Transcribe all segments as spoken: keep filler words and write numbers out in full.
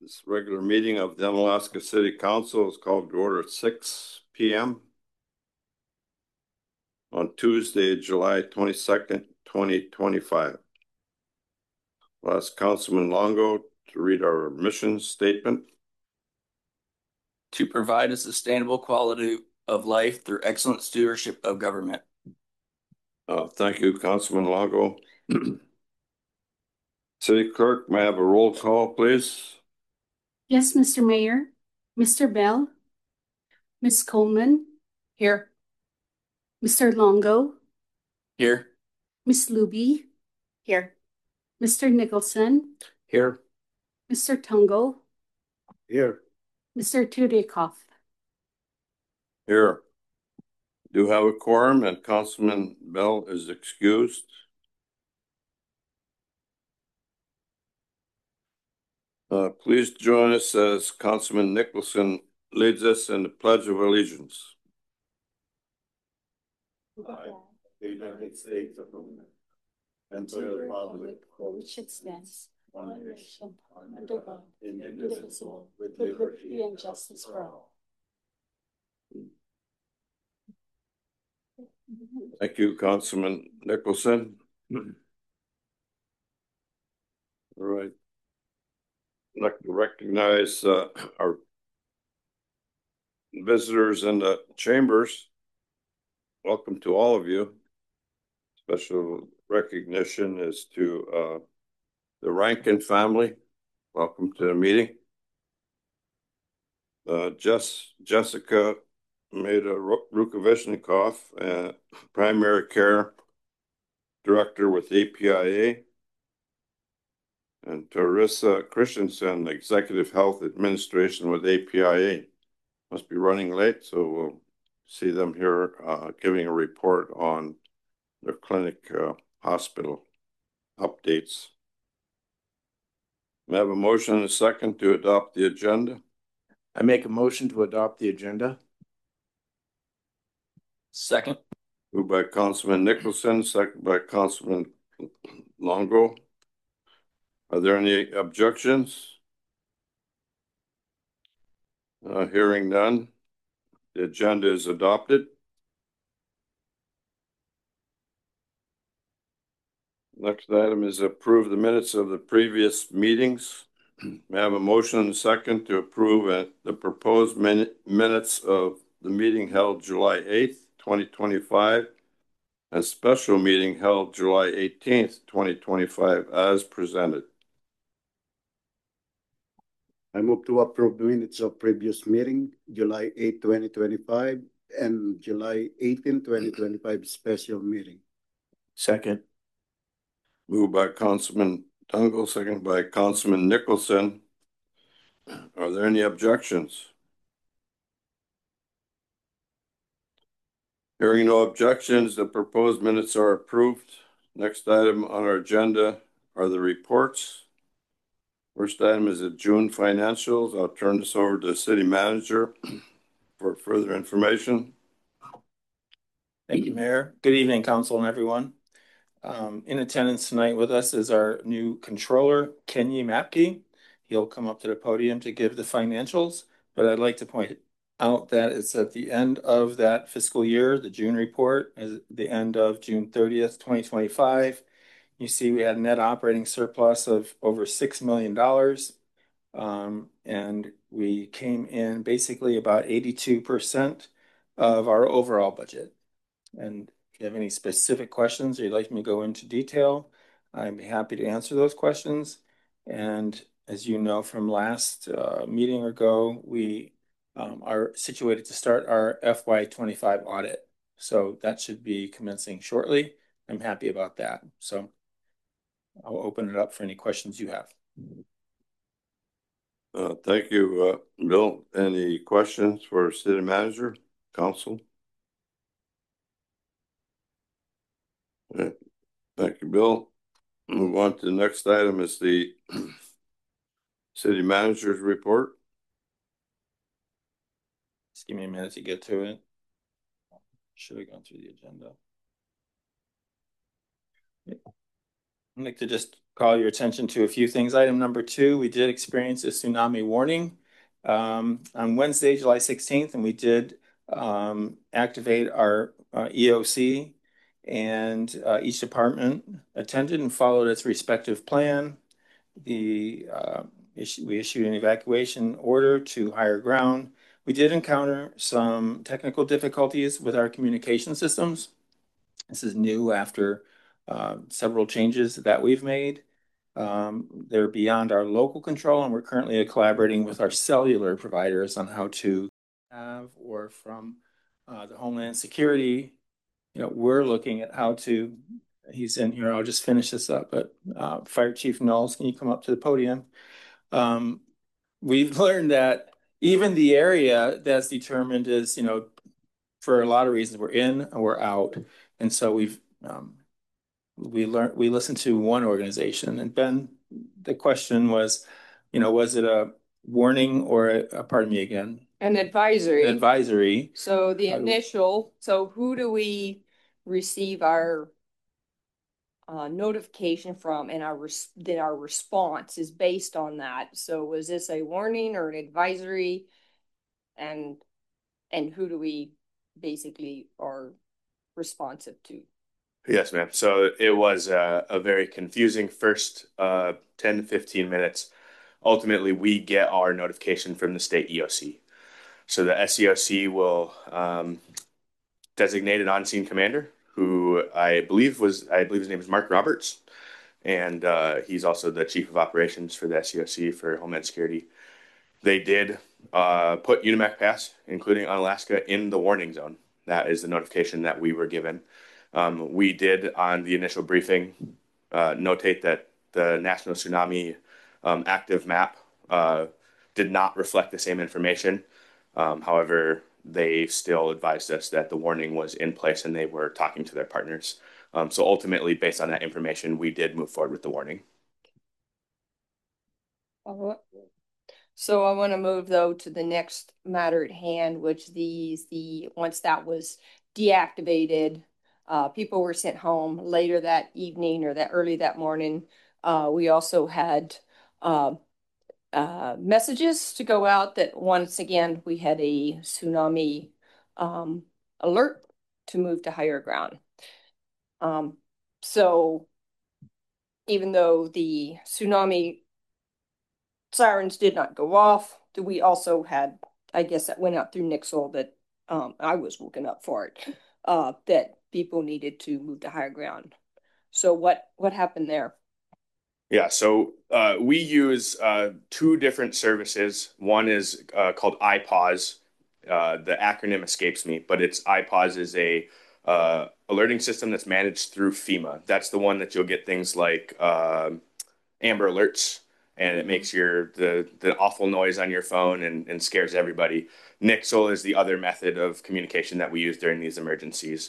This regular meeting of the Unalaska City Council is called to order at six P M on Tuesday, July twenty-second, twenty twenty-five. I'll ask Councilman Longo to read our mission statement. To provide a sustainable quality of life through excellent stewardship of government. Uh, thank you, Councilman Longo. City Clerk, may I have a roll call, please? Yes, Mister Mayor. Mister Bell. Miz Coleman. Here. Mister Longo. Here. Miz Luby. Here. Mister Nicholson. Here. Mister Tungo. Here. Mister Tudikoff. Here. Do have a quorum, and Councilman Bell is excused. Uh, please join us as Councilman Nicholson leads us in the Pledge of Allegiance. I, the United States of America, and to the republic for which it stands, one nation, under God, indivisible, with liberty and justice for all. Thank you, Councilman Nicholson. All right. I'd like to recognize uh, our visitors in the chambers. Welcome to all of you. Special recognition is to uh, the Rankin family. Welcome to the meeting. Uh, Jess, Jessica Maida Rukavishnikov, uh, primary care director with A P I A. And Teresa Christensen, Executive Health Administration with A P I A. Must be running late, so we'll see them here uh, giving a report on their clinic uh, hospital updates. May I have a motion and a second to adopt the agenda? I make a motion to adopt the agenda. Second. Moved by Councilman Nicholson, second by Councilman Longo. Are there any objections? Uh, hearing none, the agenda is adopted. Next item is approve the minutes of the previous meetings. May I have a motion and a second to approve uh, the proposed min minutes of the meeting held July eighth, twenty twenty-five, and special meeting held July eighteenth, twenty twenty-five as presented. I move to approve the minutes of previous meeting, July eighth, twenty twenty-five, and July eighteenth, twenty twenty-five special meeting. Second. Moved by Councilman Tungle, second by Councilman Nicholson. Are there any objections? Hearing no objections, the proposed minutes are approved. Next item on our agenda are the reports. First item is the June financials. I'll turn this over to the city manager for further information. Thank you, Mayor. Good evening, Council and everyone. Um, in attendance tonight with us is our new controller, Kenny Mapke. He'll come up to the podium to give the financials, but I'd like to point out that it's at the end of that fiscal year. The June report is the end of June thirtieth, twenty twenty-five. You see we had a net operating surplus of over six million dollars. Um, and we came in basically about eighty-two percent of our overall budget. And if you have any specific questions or you'd like me to go into detail, I'm happy to answer those questions. And as you know from last uh, meeting ago, we um, are situated to start our F Y twenty-five audit. So that should be commencing shortly. I'm happy about that. So I'll open it up for any questions you have. Uh, thank you, uh, Bill. Any questions for city manager, council? Uh, thank you, Bill. Move on to the next item is the city manager's report. Just give me a minute to get to it. Should have gone through the agenda. I'd like to just call your attention to a few things. Item number two, we did experience a tsunami warning um, on Wednesday, July sixteenth, and we did um, activate our uh, E O C, and uh, each department attended and followed its respective plan. The uh, issue, we issued an evacuation order to higher ground. We did encounter some technical difficulties with our communication systems. This is new after uh, several changes that we've made. Um, they're beyond our local control, and we're currently collaborating with our cellular providers on how to have, or from uh, the Homeland Security, you know, we're looking at how to, he's in here, I'll just finish this up, but uh, Fire Chief Knowles, can you come up to the podium? Um, we've learned that even the area that's determined is, you know, for a lot of reasons, we're in and we're out. And so we've, um, we learned, we listened to one organization, and Ben, the question was, you know, was it a warning or a, a pardon me again, An advisory. advisory? So the How do- initial, so who do we receive our uh, notification from, and our res- then our response is based on that. So was this a warning or an advisory? And and who do we basically are responsive to? Yes, ma'am. So it was a, a very confusing first uh, ten to fifteen minutes. Ultimately, we get our notification from the state E O C. So the S E O C will um, designate an on-scene commander, who I believe was, I believe his name is Mark Roberts. And uh, he's also the chief of operations for the S E O C for Homeland Security. They did uh, put Unimac Pass, including Unalaska, in the warning zone. That is the notification that we were given. Um, we did, on the initial briefing, uh, notate that the National Tsunami um, active map uh, did not reflect the same information. Um, however, they still advised us that the warning was in place and they were talking to their partners. Um, so ultimately, based on that information, we did move forward with the warning. So I want to move though to the next matter at hand, which these the once that was deactivated, uh, people were sent home later that evening or that early that morning. Uh, we also had uh, uh, messages to go out that once again we had a tsunami um, alert to move to higher ground. Um, so even though the tsunami sirens did not go off, we also had, I guess that went out through Nixle that um, I was woken up for it, uh, that people needed to move to higher ground. So what what happened there? Yeah, so uh, we use uh, two different services. One is uh, called I PAWS. Uh, the acronym escapes me, but it's I PAWS is a uh, alerting system that's managed through FEMA. That's the one that you'll get things like uh, Amber Alerts, and it makes your the the awful noise on your phone and, and scares everybody. Nixle is the other method of communication that we use during these emergencies.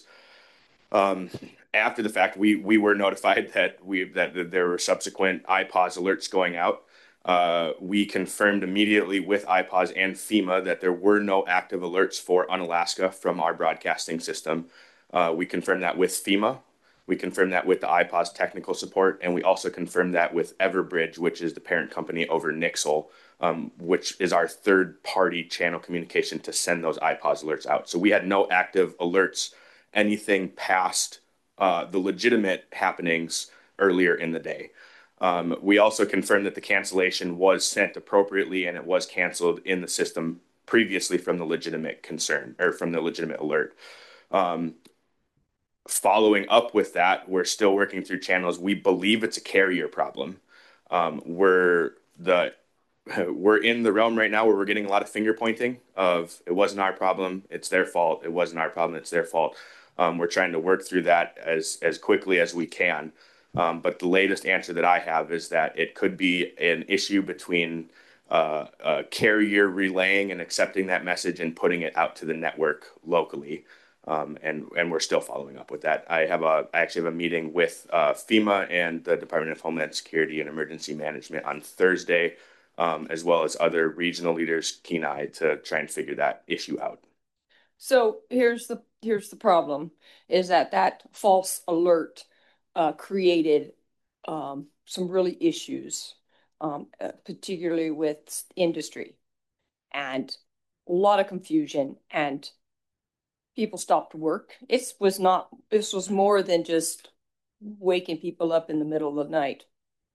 Um, after the fact, we we were notified that we that there were subsequent I PAWS alerts going out. Uh, we confirmed immediately with I PAWS and FEMA that there were no active alerts for Unalaska from our broadcasting system. Uh, we confirmed that with FEMA. We confirmed that with the I PAWS technical support, and we also confirmed that with Everbridge, which is the parent company over Nixle, um, which is our third-party channel communication to send those I PAWS alerts out. So we had no active alerts, anything past uh, the legitimate happenings earlier in the day. Um, we also confirmed that the cancellation was sent appropriately and it was canceled in the system previously from the legitimate concern or from the legitimate alert. Um, following up with that, we're still working through channels. We believe it's a carrier problem. Um, we're the we're in the realm right now where we're getting a lot of finger pointing of it wasn't our problem, it's their fault. It wasn't our problem, it's their fault. Um, we're trying to work through that as as quickly as we can. Um, but the latest answer that I have is that it could be an issue between uh, a carrier relaying and accepting that message and putting it out to the network locally. Um, and and we're still following up with that. I have a I actually have a meeting with uh, FEMA and the Department of Homeland Security and Emergency Management on Thursday, um, as well as other regional leaders, Kenai, to try and figure that issue out. So here's the here's the problem: is that that false alert uh, created um, some really issues, um, uh, particularly with industry, and a lot of confusion, and people stopped work. It was not, this was more than just waking people up in the middle of the night.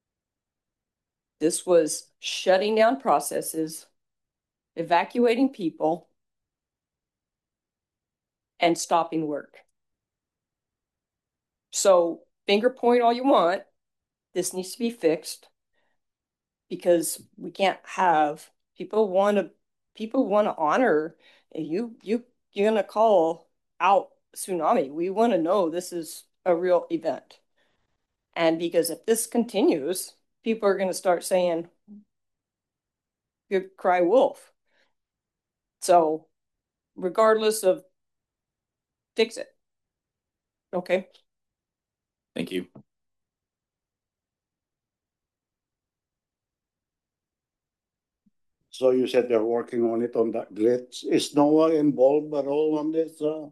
This was shutting down processes, evacuating people, and stopping work. So finger point all you want. This needs to be fixed because we can't have people want to people want to honor you you you're gonna call out tsunami. We want to know this is a real event. And because if this continues, people are going to start saying, you cry wolf. So regardless of, fix it. Okay. Thank you. So you said they're working on it on that glitch. Is NOAA involved at all on this? Uh,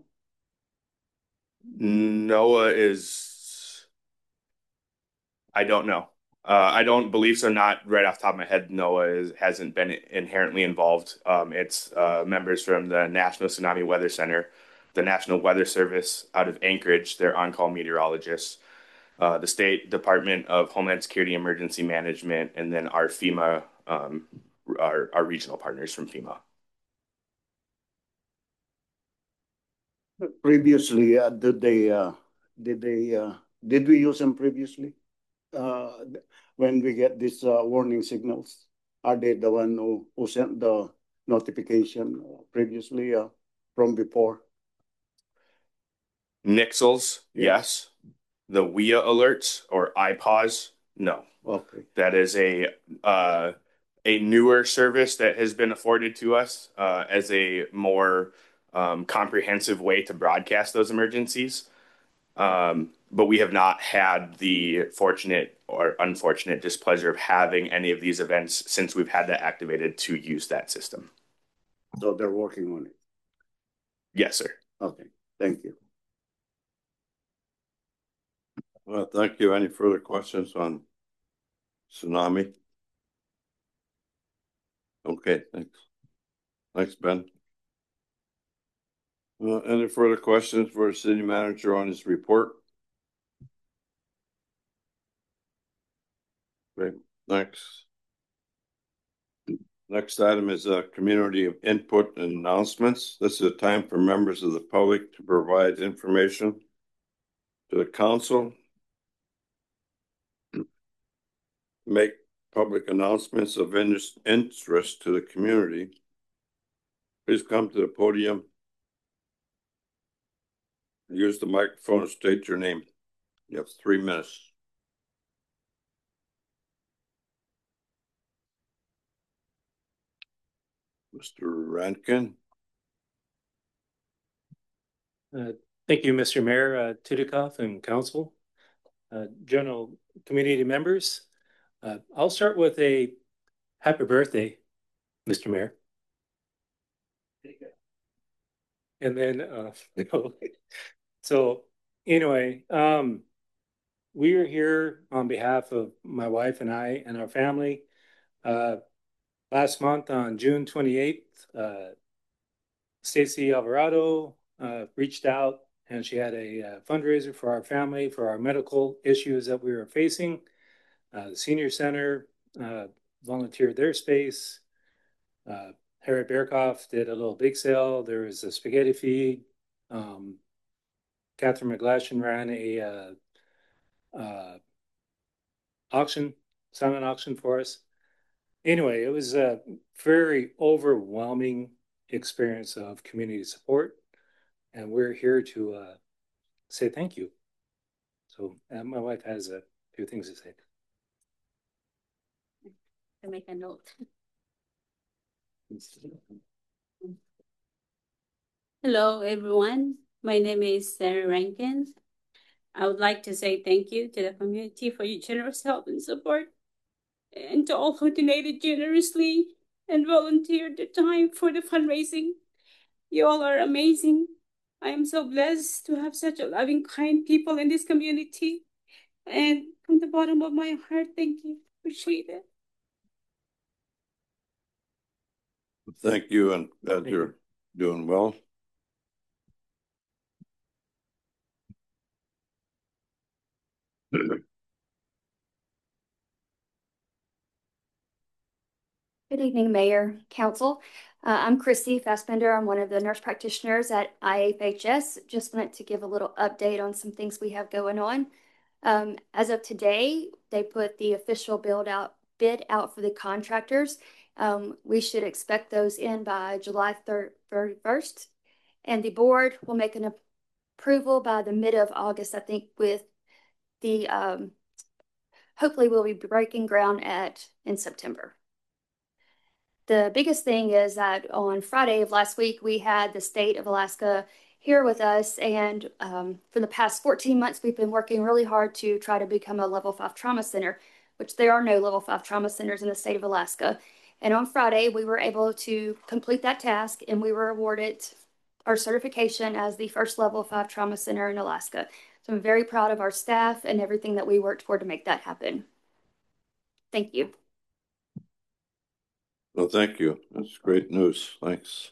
NOAA is, I don't know. Uh, I don't believe so. Not right off the top of my head. NOAA is, hasn't been inherently involved. Um, it's uh, members from the National Tsunami Weather Center, the National Weather Service out of Anchorage. They're on-call meteorologists. Uh, the State Department of Homeland Security Emergency Management, and then our FEMA, um, our, our regional partners from FEMA. previously, uh, did they, uh, did they, uh, did we use them previously? Uh, when we get these uh, warning signals, are they the one who, who sent the notification previously uh, from before? Nixles, Yeah. yes. The W I A alerts or I PAWS, no. Okay. That is a uh, a newer service that has been afforded to us uh, as a more um, comprehensive way to broadcast those emergencies. Um, but we have not had the fortunate or unfortunate displeasure of having any of these events since we've had that activated to use that system. So they're working on it. Yes, sir. Okay. Thank you. Well, thank you. Any further questions on tsunami? Okay, thanks. Thanks, Ben. Uh, any further questions for the city manager on his report? Great, thanks. Next item is a community input and announcements. This is a time for members of the public to provide information to the council, make public announcements of interest to the community. Please come to the podium. Use the microphone and state your name. You have three minutes. Mister Rankin. Uh, thank you, Mister Mayor, uh, Tudikoff and council, uh, general community members. Uh, I'll start with a happy birthday, Mister Mayor. And then, uh, so anyway, um, we are here on behalf of my wife and I and our family. Uh, last month on June twenty-eighth, uh, Stacy Alvarado uh, reached out and she had a uh, fundraiser for our family for our medical issues that we were facing. Uh, the senior center uh, volunteered their space. Uh, Harry Bearkoff did a little big sale. There was a spaghetti feed. Um, Catherine McGlashan ran a uh, uh, auction, silent auction for us. Anyway, it was a very overwhelming experience of community support, and we're here to uh, say thank you. So uh, my wife has a few things to say. To make a note. Hello, everyone. My name is Sarah Rankin. I would like to say thank you to the community for your generous help and support, and to all who donated generously and volunteered their time for the fundraising. You all are amazing. I am so blessed to have such a loving, kind people in this community. And From the bottom of my heart, thank you. Appreciate it. Thank you, and glad you're doing well. Good evening, Mayor, Council. Uh, I'm Christy Fassbender. I'm one of the nurse practitioners at I F H S. Just wanted to give a little update on some things we have going on. Um, as of today, they put the official build out bid out for the contractors. Um, we should expect those in by July thirty-first. And the board will make an approval by the mid of August, I think, with the, um, hopefully we'll be breaking ground at in September. The biggest thing is that on Friday of last week, we had the state of Alaska here with us. And um, for the past fourteen months, we've been working really hard to try to become a level five trauma center, which there are no level five trauma centers in the state of Alaska. And on Friday, we were able to complete that task and we were awarded our certification as the first level five trauma center in Alaska. So I'm very proud of our staff and everything that we worked for to make that happen. Thank you. Well, thank you. That's great news. Thanks.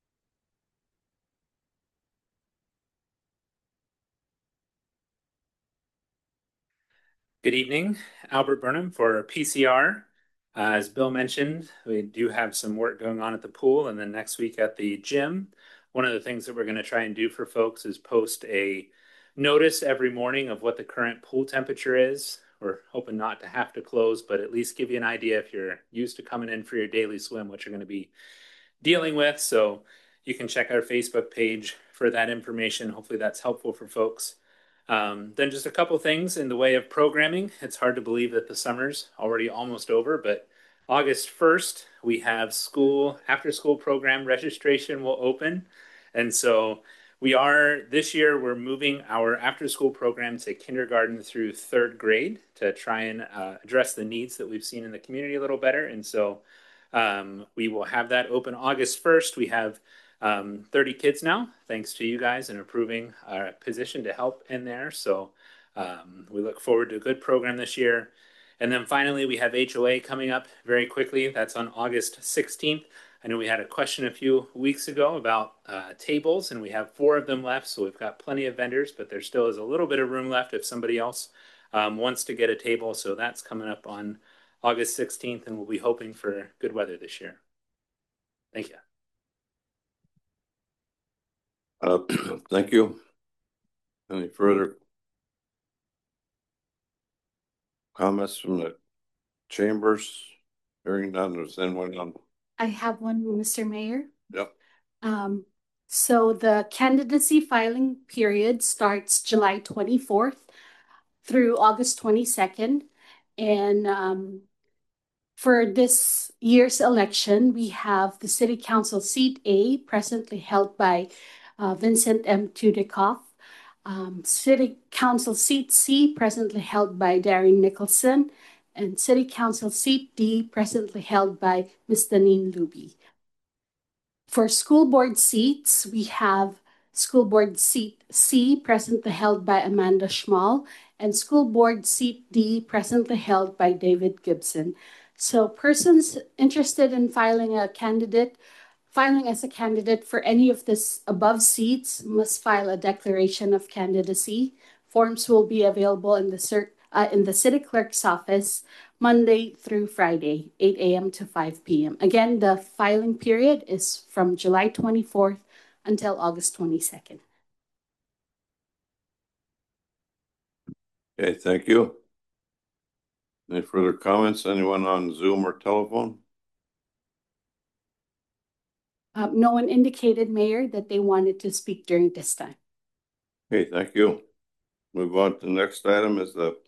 Good evening, Albert Burnham for P C R. Uh, as Bill mentioned, we do have some work going on at the pool and then next week at the gym. One of the things that we're going to try and do for folks is post a notice every morning of what the current pool temperature is. We're hoping not to have to close, but at least give you an idea if you're used to coming in for your daily swim, what you're going to be dealing with. So you can check our Facebook page for that information. Hopefully that's helpful for folks. Um, then just a couple things in the way of programming. It's hard to believe that the summer's already almost over, but August first, we have school, after school program registration will open. And so we are, this year, we're moving our after school program to kindergarten through third grade to try and uh, address the needs that we've seen in the community a little better. And so um, we will have that open August first. We have um, thirty kids now, thanks to you guys and approving our position to help in there. So um, we look forward to a good program this year. And then finally, we have H O A coming up very quickly. That's on August sixteenth. I know we had a question a few weeks ago about uh, tables, and we have four of them left. So we've got plenty of vendors, but there still is a little bit of room left if somebody else um, wants to get a table. So that's coming up on August sixteenth, and we'll be hoping for good weather this year. Thank you. Uh, thank you. Any further comments from the chambers? Hearing none, there's anyone on? I have one, Mister Mayor. Yep. Um, so the candidacy filing period starts July twenty-fourth through August twenty-second. And um, for this year's election, we have the City Council seat A, presently held by uh, Vincent M. Tudikoff. Um, City Council seat C, presently held by Darren Nicholson. And City Council seat D, presently held by Miz Danine Luby. For school board seats, we have school board seat C, presently held by Amanda Schmall, and school board seat D, presently held by David Gibson. So persons interested in filing a candidate, filing as a candidate for any of this above seats must file a declaration of candidacy. Forms will be available in the cert, uh, in the city clerk's office Monday through Friday, eight a m to five p m Again, the filing period is from July twenty-fourth until August twenty-second. Okay, thank you. Any further comments? Anyone on Zoom or telephone? Uh, no one indicated, Mayor, that they wanted to speak during this time. Okay, thank you. Move on to the next item is the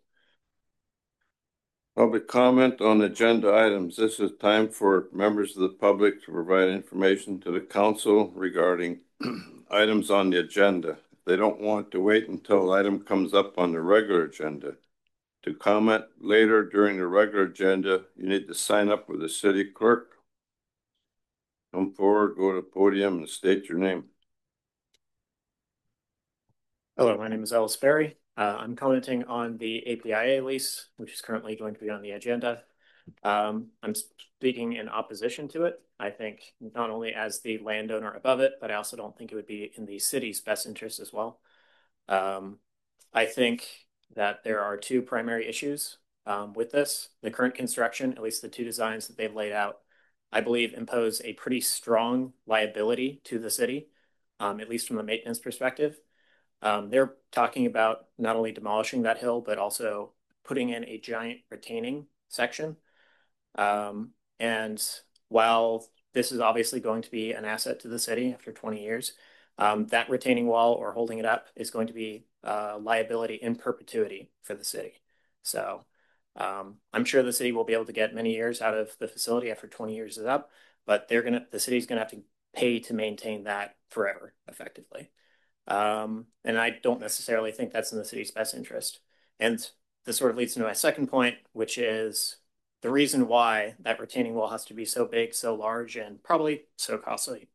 public comment on agenda items. This is time for members of the public to provide information to the council regarding items on the agenda. If they don't want to wait until an item comes up on the regular agenda to comment later during the regular agenda, you need to sign up with the city clerk. Come forward, go to the podium and state your name. Hello, my name is Ellis Ferry. Uh, I'm commenting on the A P I A lease, which is currently going to be on the agenda. Um, I'm speaking in opposition to it. I think not only as the landowner above it, but I also don't think it would be in the city's best interest as well. Um, I think that there are two primary issues um, with this. The current construction, at least the two designs that they've laid out, I believe impose a pretty strong liability to the city, um, at least from a maintenance perspective. Um, they're talking about not only demolishing that hill, but also putting in a giant retaining section. Um, and while this is obviously going to be an asset to the city after twenty years, um, that retaining wall or holding it up is going to be uh, liability in perpetuity for the city. So um, I'm sure the city will be able to get many years out of the facility after twenty years is up, but they're gonna the city's gonna have to pay to maintain that forever, effectively. Um, and I don't necessarily think that's in the city's best interest. And this sort of leads into my second point, which is the reason why that retaining wall has to be so big, so large, and probably so costly,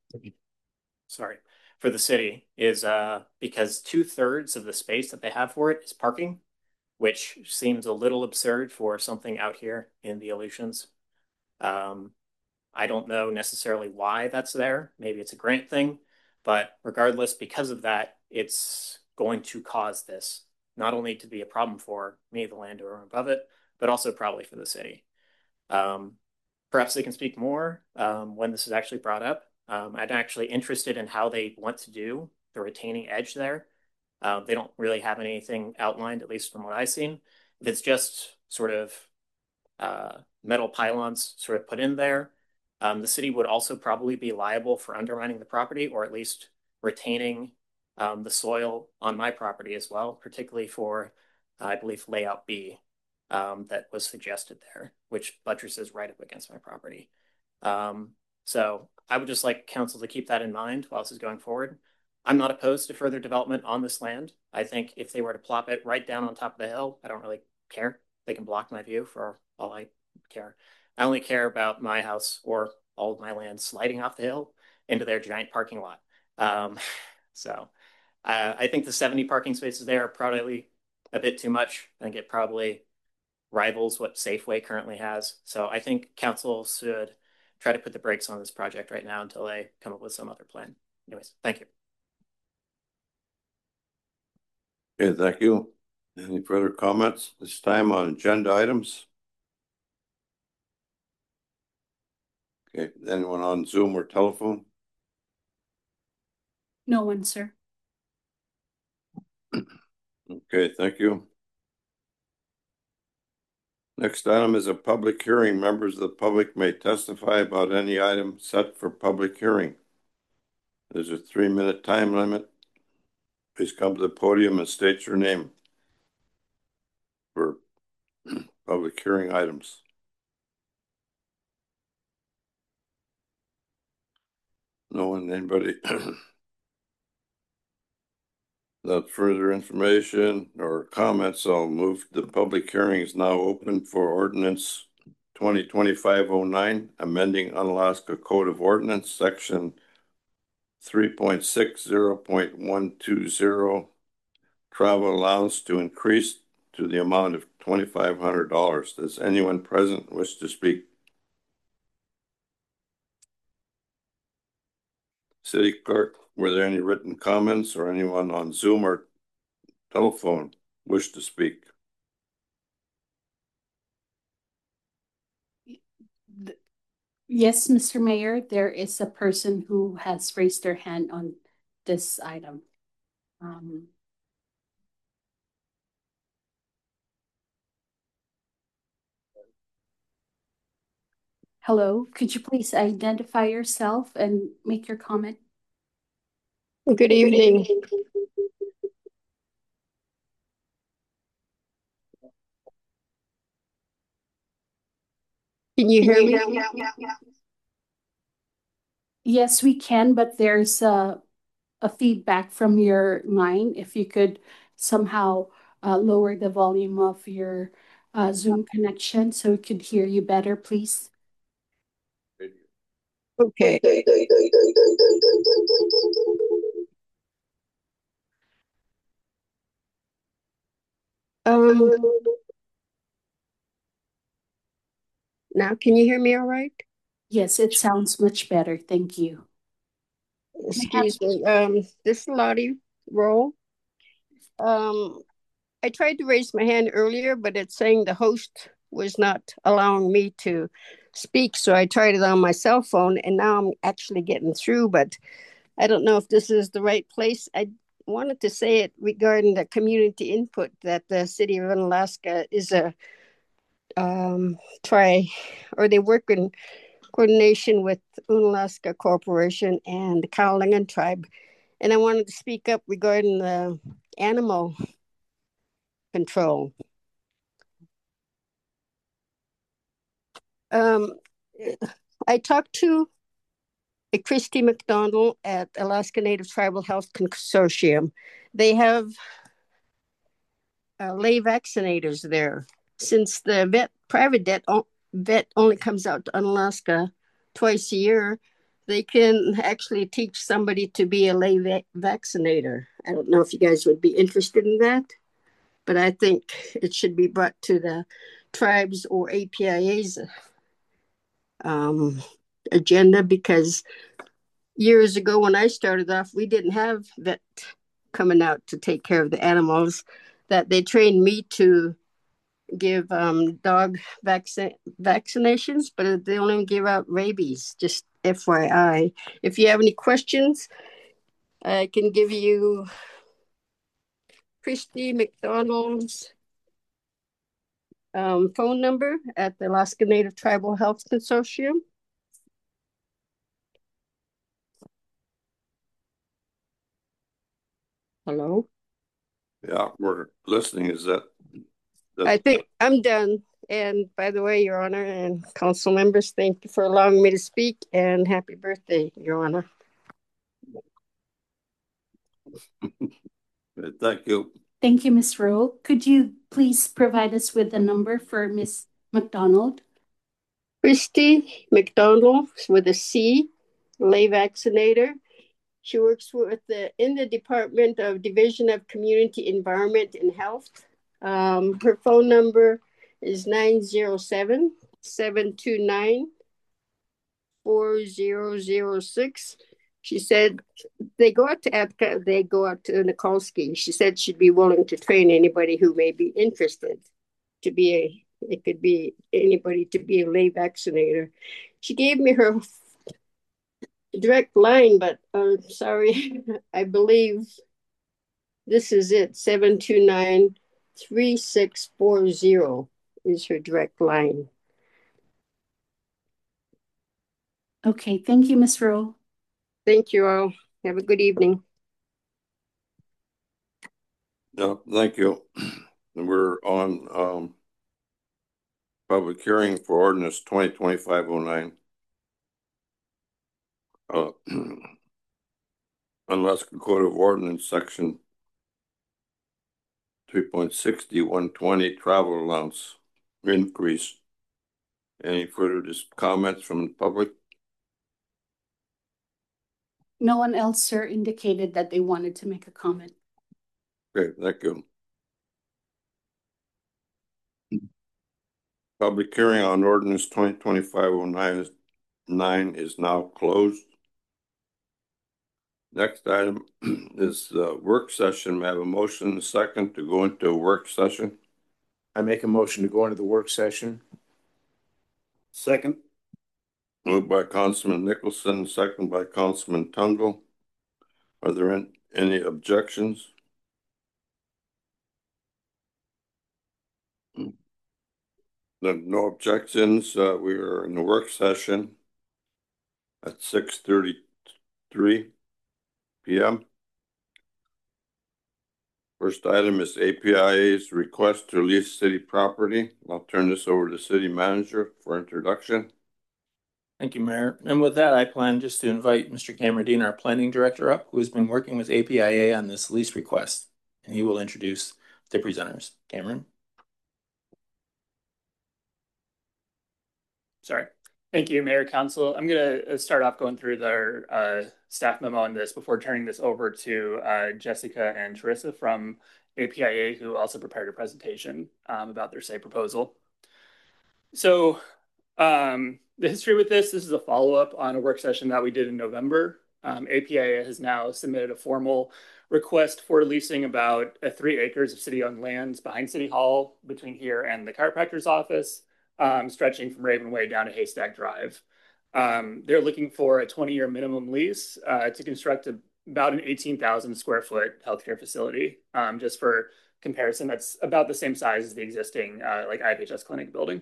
sorry, for the city is uh, because two thirds of the space that they have for it is parking, which seems a little absurd for something out here in the Aleutians. Um, I don't know necessarily why that's there. Maybe it's a grant thing, but regardless, because of that, it's going to cause this not only to be a problem for me, the landowner above it, but also probably for the city. Um, perhaps they can speak more um, when this is actually brought up. Um, I'm actually interested in how they want to do the retaining edge there. Uh, they don't really have anything outlined, at least from what I've seen. If it's just sort of uh, metal pylons sort of put in there, um, the city would also probably be liable for undermining the property or at least retaining um, the soil on my property as well, particularly for, uh, I believe, layout B um, that was suggested there, which buttresses right up against my property. Um, so I would just like council to keep that in mind while this is going forward. I'm not opposed to further development on this land. I think if they were to plop it right down on top of the hill, I don't really care. They can block my view for all I care. I only care about my house or all of my land sliding off the hill into their giant parking lot. Um, so uh, I think the seventy parking spaces there are probably a bit too much. I think it probably rivals what Safeway currently has. So I think council should try to put the brakes on this project right now until they come up with some other plan. Anyways, thank you. Okay, thank you. Any further comments this time on agenda items? Okay, anyone on Zoom or telephone? No one, sir. Okay, thank you. Next item is a public hearing. Members of the public may testify about any item set for public hearing. There's a three-minute time limit. Please come to the podium and state your name for public hearing items. No one, anybody? Without further information or comments, I'll move. The public hearing is now open for ordinance twenty twenty-five oh nine, amending Unalaska Code of Ordinance, section three point six zero point one two zero, travel allowance to increase to the amount of twenty-five hundred dollars. Does anyone present wish to speak? City Clerk, were there any written comments or anyone on Zoom or telephone wish to speak? Yes, Mister Mayor, there is a person who has raised their hand on this item. Um, hello, could you please identify yourself and make your comment? Good evening. Can you hear me? Yes, we can, but there's a, a feedback from your line. If you could somehow uh, lower the volume of your uh, Zoom connection so we could hear you better, please. Okay. Um, now can you hear me all right? Yes, it sounds much better. Thank you. Excuse me. Um, this is Lottie Roll. Um, I tried to raise my hand earlier, but it's saying the host was not allowing me to speak. So I tried it on my cell phone and now I'm actually getting through, but I don't know if this is the right place. I wanted to say it regarding the community input that the city of Unalaska is a um, try, or they work in coordination with Unalaska Corporation and the Cowlingan tribe. And I wanted to speak up regarding the animal control. Um, I talked to a Christy McDonald at Alaska Native Tribal Health Consortium. They have uh, lay vaccinators there. Since the vet private vet, vet only comes out to Alaska twice a year, they can actually teach somebody to be a lay va- vaccinator. I don't know if you guys would be interested in that, but I think it should be brought to the tribes or A P I A's um, agenda, because years ago when I started off, we didn't have vet coming out to take care of the animals. That they trained me to give um, dog vaccine vaccinations, but they only give out rabies. Just F Y I. If you have any questions, I can give you Christy McDonald's um, phone number at the Alaska Native Tribal Health Consortium. Hello? Yeah, we're listening. Is that? that... I think I'm done. And by the way, Your Honor and council members, thank you for allowing me to speak, and happy birthday, Your Honor. Thank you. Thank you, Miz Rowe. Could you please provide us with the number for Miz McDonald? Christy McDonald with a C, lay vaccinator. She works with the in the Department of Division of Community Environment and Health. Um, her phone number is nine zero seven, seven two nine, four zero zero six. She said they go out to Atka, they go out to Nikolsky. She said she'd be willing to train anybody who may be interested to be a, it could be anybody to be a lay vaccinator. She gave me her direct line, but I'm uh, sorry, I believe this is it. seven two nine, three six four zero is her direct line. Okay, thank you, Miz Rowe. Thank you all. Have a good evening. No, thank you. We're on um, public hearing for ordinance twenty twenty-five oh nine. Uh, Unalaska Code of Ordinance, section three point sixty, one twenty, travel allowance increase. Any further just comments from the public? No one else, sir, indicated that they wanted to make a comment. Okay, thank you. Public hearing on ordinance twenty twenty-five oh nine is, nine is now closed. Next item is the work session. May I have a motion and a second to go into a work session? I make a motion to go into the work session. Second. Moved by Councilman Nicholson, second by Councilman Tungle. Are there any objections? There no objections. Uh, we are in the work session at six thirty-three P M First item is A P I A's request to lease city property. I'll turn this over to the city manager for introduction. Thank you, Mayor. And with that, I plan just to invite Mister Cameron Dean, our planning director, up, who has been working with A P I A on this lease request, and he will introduce the presenters. Cameron. Sorry. Thank you, Mayor, Council. I'm going to start off going through their uh, staff memo on this before turning this over to uh, Jessica and Teresa from A P I A, who also prepared a presentation um, about their site proposal. So um, the history with this, this is a follow-up on a work session that we did in November. Um, A P I A has now submitted a formal request for leasing about uh, three acres of city-owned lands behind City Hall between here and the chiropractor's office, um, stretching from Raven Way down to Haystack Drive. Um, they're looking for a twenty-year minimum lease uh, to construct a, about an eighteen thousand square foot healthcare facility. Um, just for comparison, that's about the same size as the existing uh, like I F H S clinic building.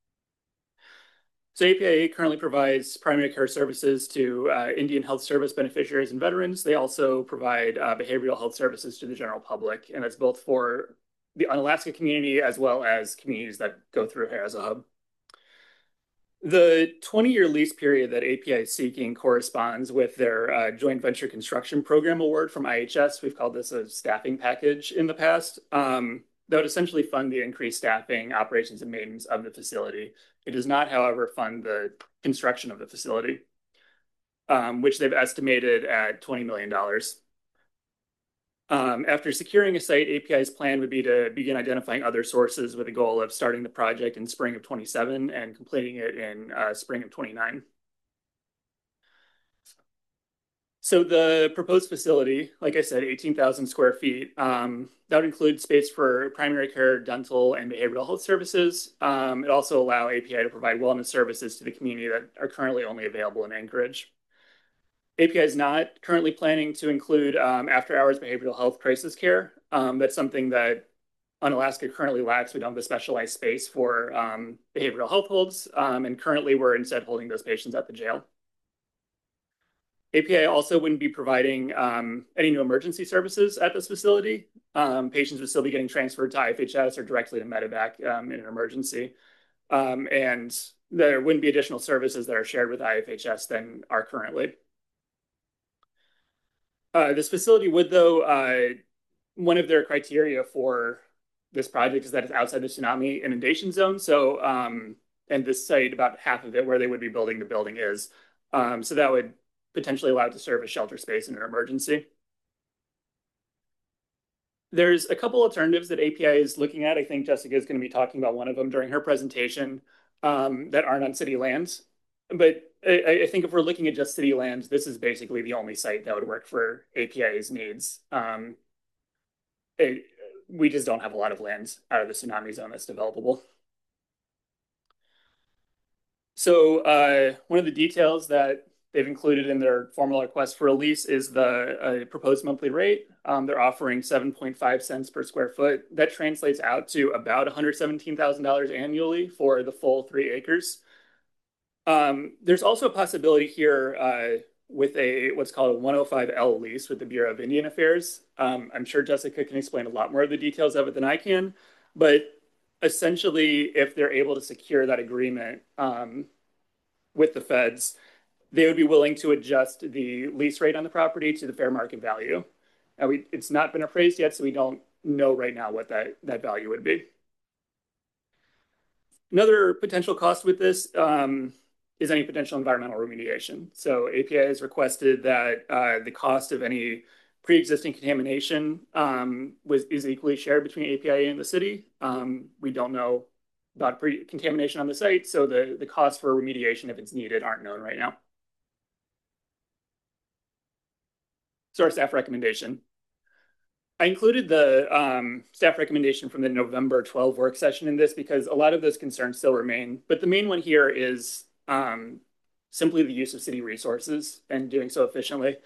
So A P I A currently provides primary care services to uh, Indian Health Service beneficiaries and veterans. They also provide uh, behavioral health services to the general public, and that's both for the Unalaska community as well as communities that go through here as a hub. The twenty-year lease period that A P I is seeking corresponds with their uh, joint venture construction program award from I H S. We've called this a staffing package in the past. Um, that would essentially fund the increased staffing, operations, and maintenance of the facility. It does not, however, fund the construction of the facility, um, which they've estimated at twenty million dollars. Um, after securing a site, A P I's plan would be to begin identifying other sources with a goal of starting the project in spring of twenty-seven and completing it in uh, spring of twenty-nine. So the proposed facility, like I said, eighteen thousand square feet, um, that would include space for primary care, dental, and behavioral health services. Um, it also allow A P I to provide wellness services to the community that are currently only available in Anchorage. A P I is not currently planning to include um, after-hours behavioral health crisis care. Um, that's something that Unalaska currently lacks. We don't have a specialized space for um, behavioral health holds, um, and currently we're instead holding those patients at the jail. A P I also wouldn't be providing um, any new emergency services at this facility. Um, patients would still be getting transferred to I F H S or directly to Medevac um, in an emergency. Um, and there wouldn't be additional services that are shared with I F H S than are currently. Uh, this facility would, though, uh, one of their criteria for this project is that it's outside the tsunami inundation zone. So, um, and this site, about half of it where they would be building the building is. Um, so that would potentially allow it to serve as shelter space in an emergency. There's a couple alternatives that A P I is looking at. I think Jessica is going to be talking about one of them during her presentation um, that aren't on city lands. But I, I think if we're looking at just city lands, this is basically the only site that would work for A P I's needs. Um, it, we just don't have a lot of lands out of the tsunami zone that's developable. So uh, one of the details that they've included in their formal request for a lease is the uh, proposed monthly rate. Um, they're offering seven point five cents per square foot. That translates out to about one hundred seventeen thousand dollars annually for the full three acres. Um, there's also a possibility here uh, with a what's called a one oh five L lease with the Bureau of Indian Affairs. Um, I'm sure Jessica can explain a lot more of the details of it than I can, but essentially, if they're able to secure that agreement um, with the feds, they would be willing to adjust the lease rate on the property to the fair market value. Now, we, it's not been appraised yet, so we don't know right now what that, that value would be. Another potential cost with this um, is any potential environmental remediation. So A P I has requested that uh, the cost of any pre-existing contamination um, was, is equally shared between A P I A and the city. Um, we don't know about pre-contamination on the site, so the, the cost for remediation, if it's needed, aren't known right now. So our staff recommendation. I included the um, staff recommendation from the November twelfth work session in this because a lot of those concerns still remain. But the main one here is um, simply the use of city resources and doing so efficiently.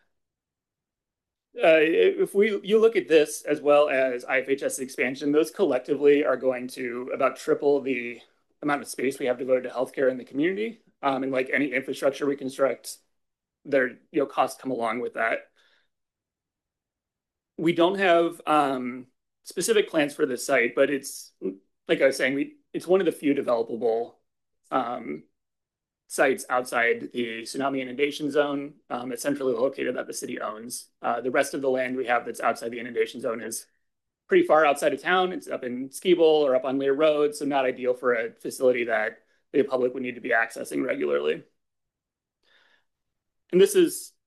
Uh, if we you look at this as well as I F H S expansion, those collectively are going to about triple the amount of space we have devoted to healthcare in the community. Um, and like any infrastructure we construct, there you know costs come along with that. We don't have um, specific plans for this site, but it's like I was saying, we it's one of the few developable um, sites outside the tsunami inundation zone um, that's centrally located that the city owns. Uh, the rest of the land we have that's outside the inundation zone is pretty far outside of town. It's up in Ski Bowl or up on Lear Road, so not ideal for a facility that the public would need to be accessing regularly. And this is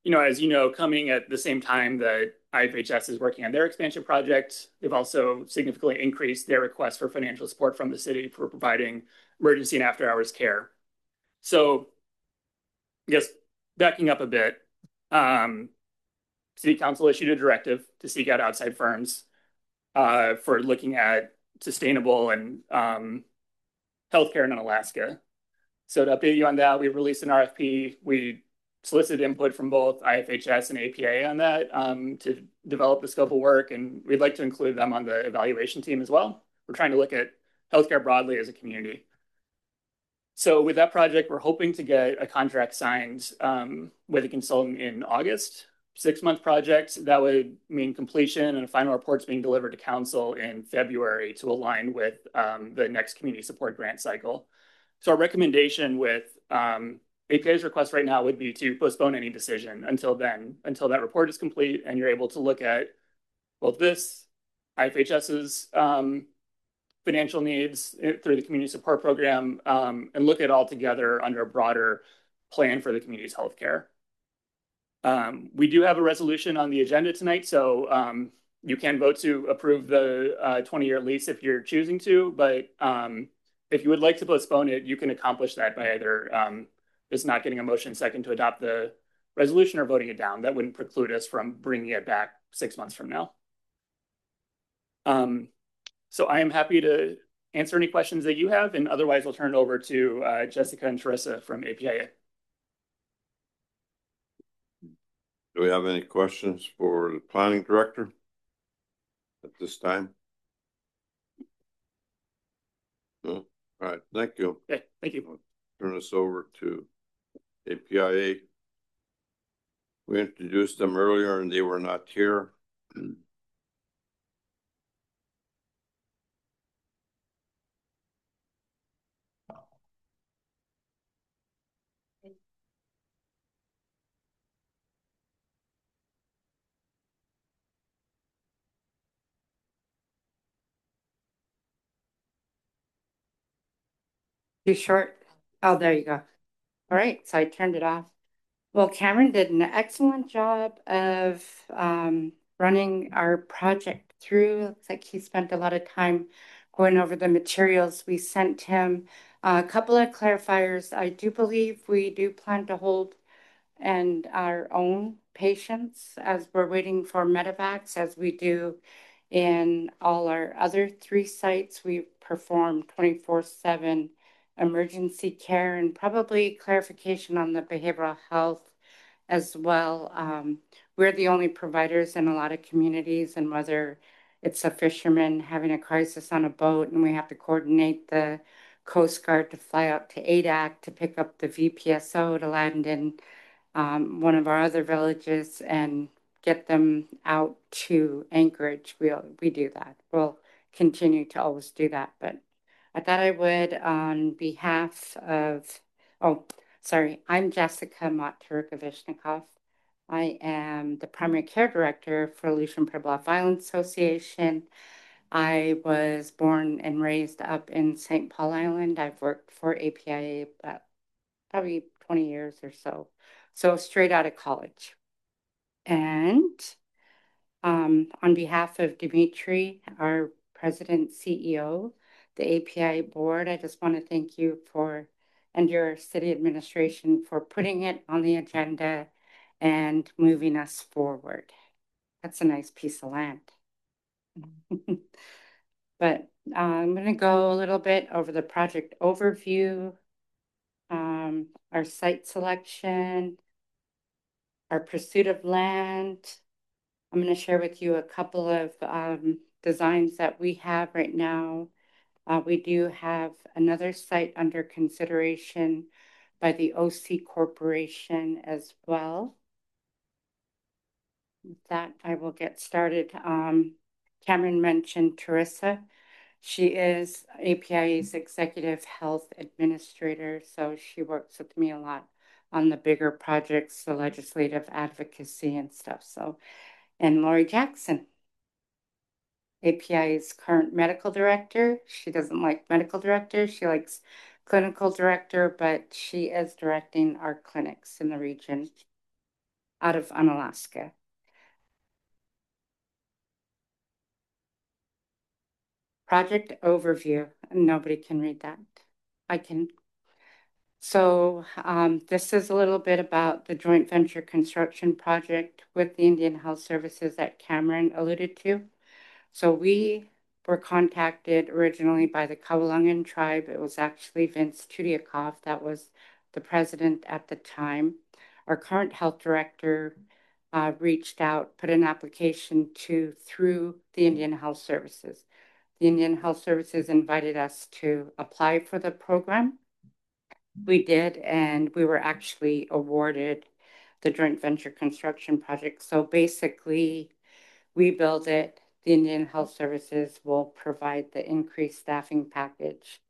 you know, as you know, coming at the same time that I F H S is working on their expansion project, they've also significantly increased their request for financial support from the city for providing emergency and after hours care. So I guess backing up a bit, um, City Council issued a directive to seek out outside firms uh, for looking at sustainable and um, healthcare in Alaska. So to update you on that, we released an R F P. We solicited input from both I F H S and A P A on that um, to develop the scope of work, and we'd like to include them on the evaluation team as well. We're trying to look at healthcare broadly as a community. So with that project, we're hoping to get a contract signed um, with a consultant in August. Six-month project, that would mean completion and a final report's being delivered to council in February to align with um, the next community support grant cycle. So our recommendation with um, A P A's request right now would be to postpone any decision until then, until that report is complete and you're able to look at both this, IFHS's um, financial needs through the community support program, um, and look at it all together under a broader plan for the community's healthcare. Um, we do have a resolution on the agenda tonight, so um, you can vote to approve the uh, twenty-year lease if you're choosing to, but um, if you would like to postpone it, you can accomplish that by either um, just not getting a motion second to adopt the resolution or voting it down. That wouldn't preclude us from bringing it back six months from now. Um, so I am happy to answer any questions that you have, and otherwise I'll turn it over to uh, Jessica and Teresa from A P I A. Do we have any questions for the planning director at this time? No? All right, thank you. Okay, thank you. I'll turn this over to A P I A. We introduced them earlier and they were not here. Too short? Oh, there you go. All right, so I turned it off. Well, Cameron did an excellent job of um, running our project through. Looks like he spent a lot of time going over the materials we sent him. Uh, a couple of clarifiers. I do believe we do plan to hold and our own patients as we're waiting for medevacs, as we do in all our other three sites. We perform twenty-four seven emergency care, and probably clarification on the behavioral health as well. Um, we're the only providers in a lot of communities, and whether it's a fisherman having a crisis on a boat and we have to coordinate the Coast Guard to fly out to A D A C to pick up the V P S O to land in um, one of our other villages and get them out to Anchorage, we'll, we do that. We'll continue to always do that, but I thought I would, on behalf of, oh, sorry, I'm Jessica Motturka-Vishnikoff. I am the primary care director for Aleutian Pribilof Island Association. I was born and raised up in Saint Paul Island. I've worked for A P I A about probably twenty years or so. So straight out of college. And um, on behalf of Dimitri, our president C E O, the A P I A board, I just want to thank you for, and your city administration, for putting it on the agenda and moving us forward. That's a nice piece of land. But uh, I'm going to go a little bit over the project overview, um, our site selection, our pursuit of land. I'm going to share with you a couple of um, designs that we have right now. Uh, we do have another site under consideration by the O C Corporation as well. With that, I will get started. Um, Cameron mentioned Teresa. She is A P I A's Executive Health Administrator, so she works with me a lot on the bigger projects, the legislative advocacy and stuff. So, and Lori Jackson, A P I A's current medical director. She doesn't like medical director. She likes clinical director, but she is directing our clinics in the region. out of Unalaska. Project overview, nobody can read that. I can. So um, this is a little bit about the joint venture construction project with the Indian Health Services that Cameron alluded to. So we were contacted originally by the Kawalungan tribe. It was actually Vince Tudiakov that was the president at the time. Our current health director uh, reached out, put an application to through the Indian Health Services. The Indian Health Services invited us to apply for the program. We did, and we were actually awarded the joint venture construction project. So basically, we build it. The Indian Health Services will provide the increased staffing package.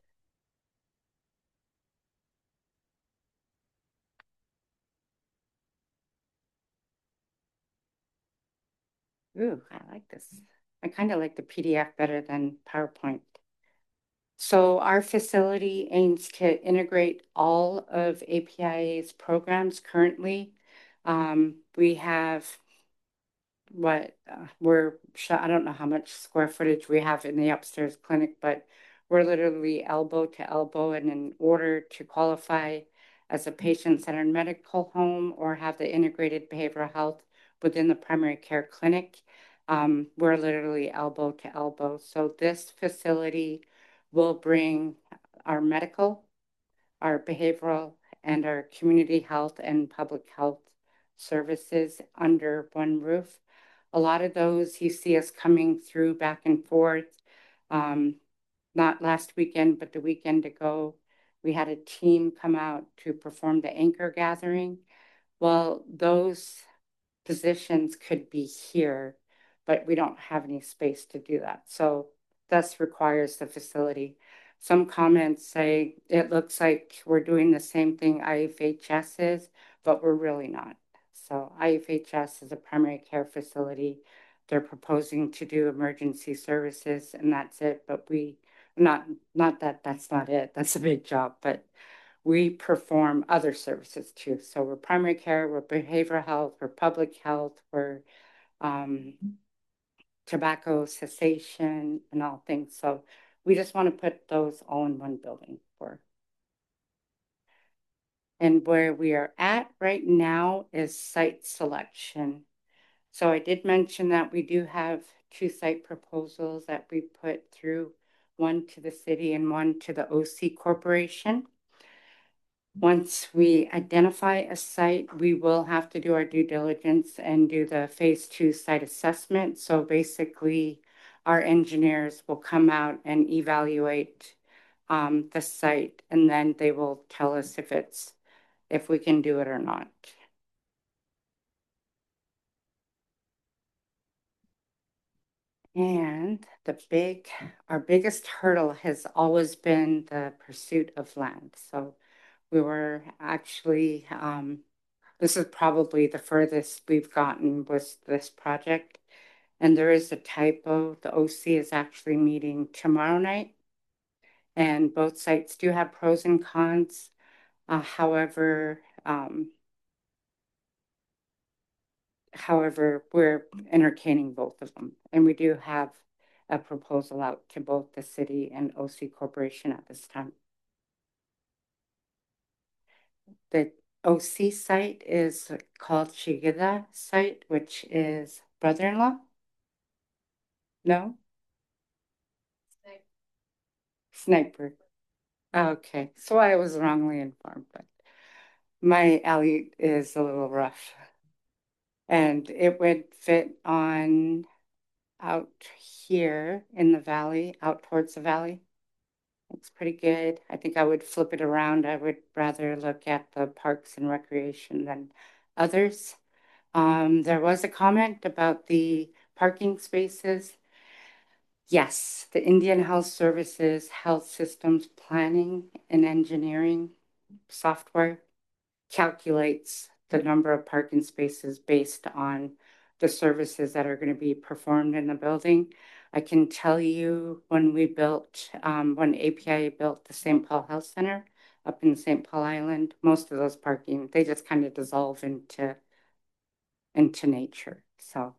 Ooh, I like this. I kind of like the P D F better than PowerPoint. So our facility aims to integrate all of A P I A's programs currently. Um, we have what uh, we're, I don't know how much square footage we have in the upstairs clinic, but we're literally elbow to elbow. And in order to qualify as a patient-centered medical home or have the integrated behavioral health within the primary care clinic, um, we're literally elbow to elbow. So this facility will bring our medical, our behavioral, and our community health and public health services under one roof. A lot of those you see us coming through back and forth. Um, not last weekend, but the weekend ago, we had a team come out to perform the anchor gathering. Well, those positions could be here, but we don't have any space to do that. So thus requires the facility. Some comments say it looks like we're doing the same thing I F H S is, but we're really not. So I F H S is a primary care facility. They're proposing to do emergency services and that's it. But we, not, not that that's not it. That's a big job, but we perform other services too. So we're primary care, we're behavioral health, we're public health, we're um, tobacco cessation and all things. So we just want to put those all in one building for. And where we are at right now is site selection. So I did mention that we do have two site proposals that we put through, one to the city and one to the O C Corporation. Once we identify a site, we will have to do our due diligence and do the phase two site assessment. So basically, our engineers will come out and evaluate um, the site, and then they will tell us if it's if we can do it or not. And the big, our biggest hurdle has always been the pursuit of land. So we were actually, um, this is probably the furthest we've gotten with this project. And there is a typo. The O C is actually meeting tomorrow night. And both sites do have pros and cons. Uh, however, um, however, we're entertaining both of them. And we do have a proposal out to both the city and O C Corporation at this time. The O C site is called Shigida site, which is brother-in-law? No? Sniper. Okay, so I was wrongly informed, but my alley is a little rough. And it would fit on out here in the valley, out towards the valley. Looks pretty good. I think I would flip it around. I would rather look at the parks and recreation than others. Um, there was a comment about the parking spaces. Yes, the Indian Health Services Health Systems Planning and Engineering software calculates the number of parking spaces based on the services that are going to be performed in the building. I can tell you when we built, um, when A P I A built the Saint Paul Health Center up in Saint Paul Island, most of those parking, they just kind of dissolve into into nature. So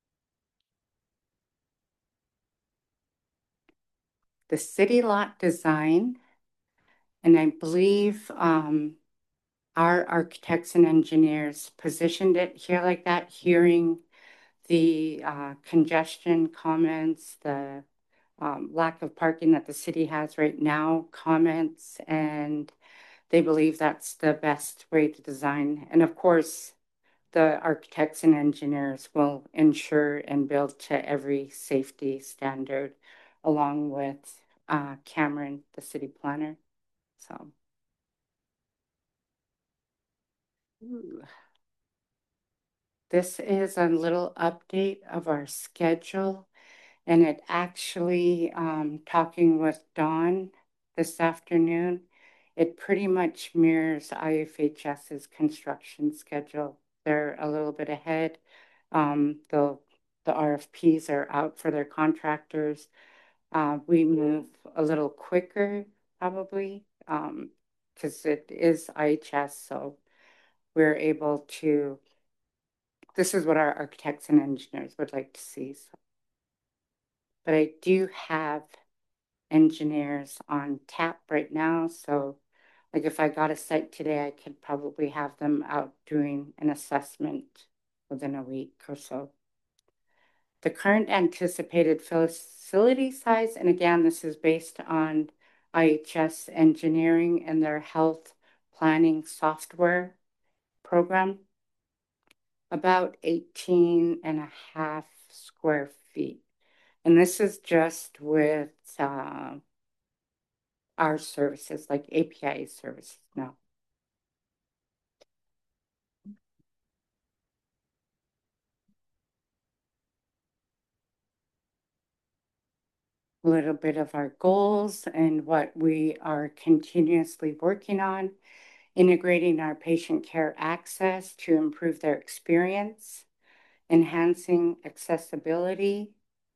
the city lot design, and I believe um, our architects and engineers positioned it here like that, hearing the uh, congestion comments, the um, lack of parking that the city has right now comments, and they believe that's the best way to design. And of course, the architects and engineers will ensure and build to every safety standard, along with uh, Cameron, the city planner. So. Ooh. This is a little update of our schedule, and it actually, um, talking with Dawn this afternoon, it pretty much mirrors IFHS's construction schedule. They're a little bit ahead. Um, the, the R F Ps are out for their contractors. Uh, we move a little quicker, probably, um, because it is I H S, so we're able to, this is what our architects and engineers would like to see. So. But I do have engineers on tap right now, so like if I got a site today, I could probably have them out doing an assessment within a week or so. The current anticipated facility size, and again, this is based on I H S engineering and their health planning software program, about eighteen and a half square feet. And this is just with uh, our services, like A P I A services now. A little bit of our goals and what we are continuously working on. Integrating our patient care access to improve their experience, enhancing accessibility,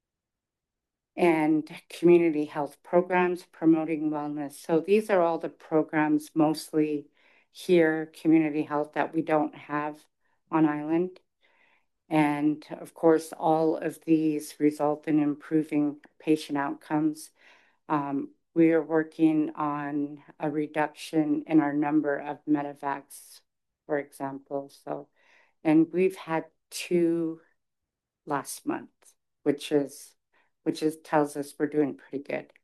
and community health programs, promoting wellness. So these are all the programs mostly here, community health, that we don't have on island. And of course, all of these result in improving patient outcomes. Um, we are working on a reduction in our number of medevacs, for example. So, and we've had two last month, which is, which is tells us we're doing pretty good.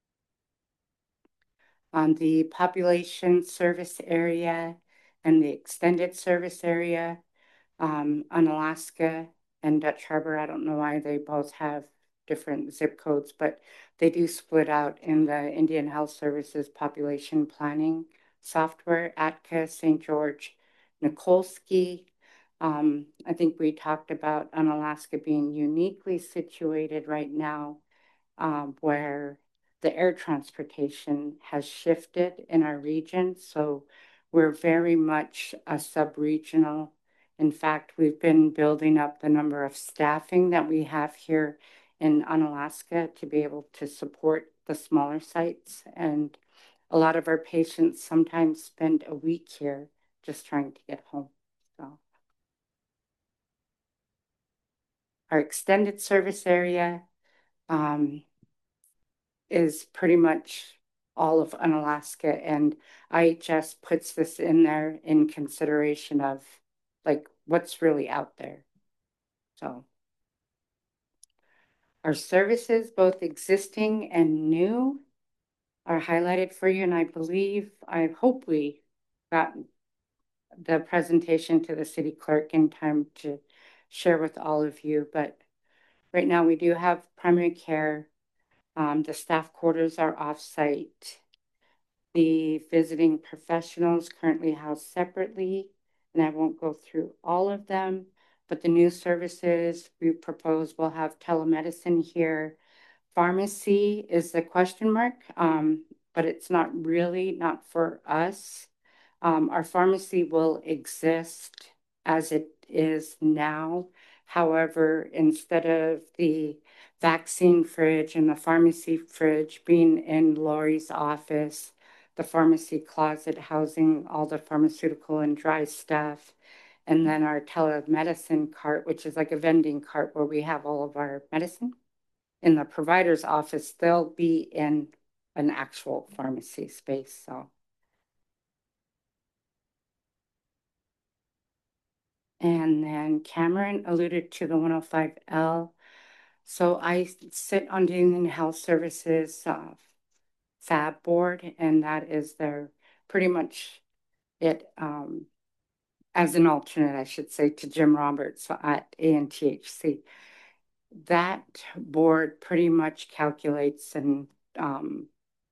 On the population service area and the extended service area, um, Unalaska and Dutch Harbor, I don't know why they both have different zip codes, but they do split out in the Indian Health Services population planning software, Atka, Saint George, Nikolsky. Um, I think we talked about Unalaska being uniquely situated right now, um, where the air transportation has shifted in our region. So we're very much a sub-regional. In fact, we've been building up the number of staffing that we have here in Unalaska to be able to support the smaller sites. And a lot of our patients sometimes spend a week here just trying to get home. So our extended service area um, is pretty much all of Unalaska, and I H S puts this in there in consideration of like what's really out there. So our services, both existing and new, are highlighted for you, and I believe, I hope we got the presentation to the city clerk in time to share with all of you. But right now we do have primary care. Um, the staff quarters are off-site. The visiting professionals currently housed separately, and I won't go through all of them, but the new services we propose will have telemedicine here. Pharmacy is the question mark, um, but it's not really, not for us. Um, our pharmacy will exist as it is now. However, instead of the vaccine fridge and the pharmacy fridge being in Lori's office, the pharmacy closet housing all the pharmaceutical and dry stuff, And then our telemedicine cart, which is like a vending cart where we have all of our medicine. In the provider's office, they'll be in an actual pharmacy space, so. And then Cameron alluded to the one oh five L. So I sit on the Indian Health Services uh, Fab board, and that is their pretty much it um, as an alternate, I should say, to Jim Roberts at A N T H C. That board pretty much calculates and um,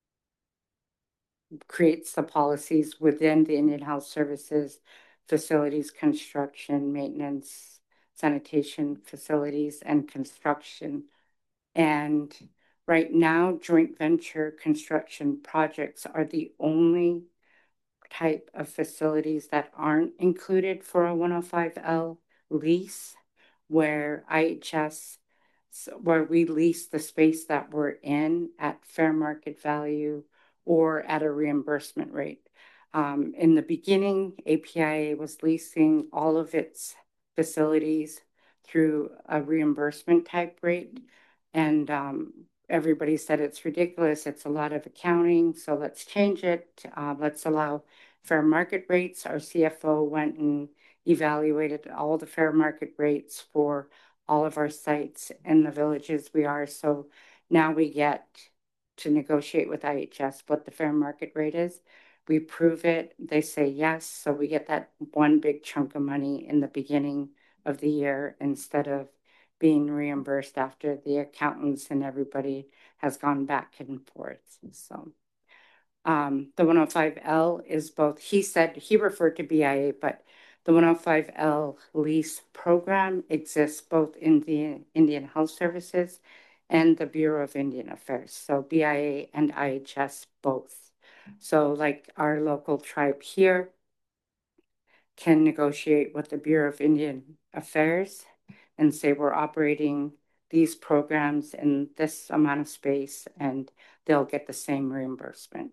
creates the policies within the Indian Health Services facilities, construction, maintenance, sanitation facilities, and construction. And right now, joint venture construction projects are the only type of facilities that aren't included for a one oh five L lease, where I H S, where we lease the space that we're in at fair market value or at a reimbursement rate. Um, in the beginning, A P I A was leasing all of its facilities through a reimbursement type rate. And um, everybody said it's ridiculous. It's a lot of accounting. So let's change it. Uh, let's allow fair market rates. Our C F O went and evaluated all the fair market rates for all of our sites in the villages we are. So now we get to negotiate with I H S what the fair market rate is. We prove it. They say yes. So we get that one big chunk of money in the beginning of the year instead of being reimbursed after the accountants and everybody has gone back and forth. So um, the one oh five L is both, he said, he referred to B I A, but the one oh five L lease program exists both in the Indian Health Services and the Bureau of Indian Affairs. So B I A and I H S both. So like our local tribe here can negotiate with the Bureau of Indian Affairs and say we're operating these programs in this amount of space, and they'll get the same reimbursement.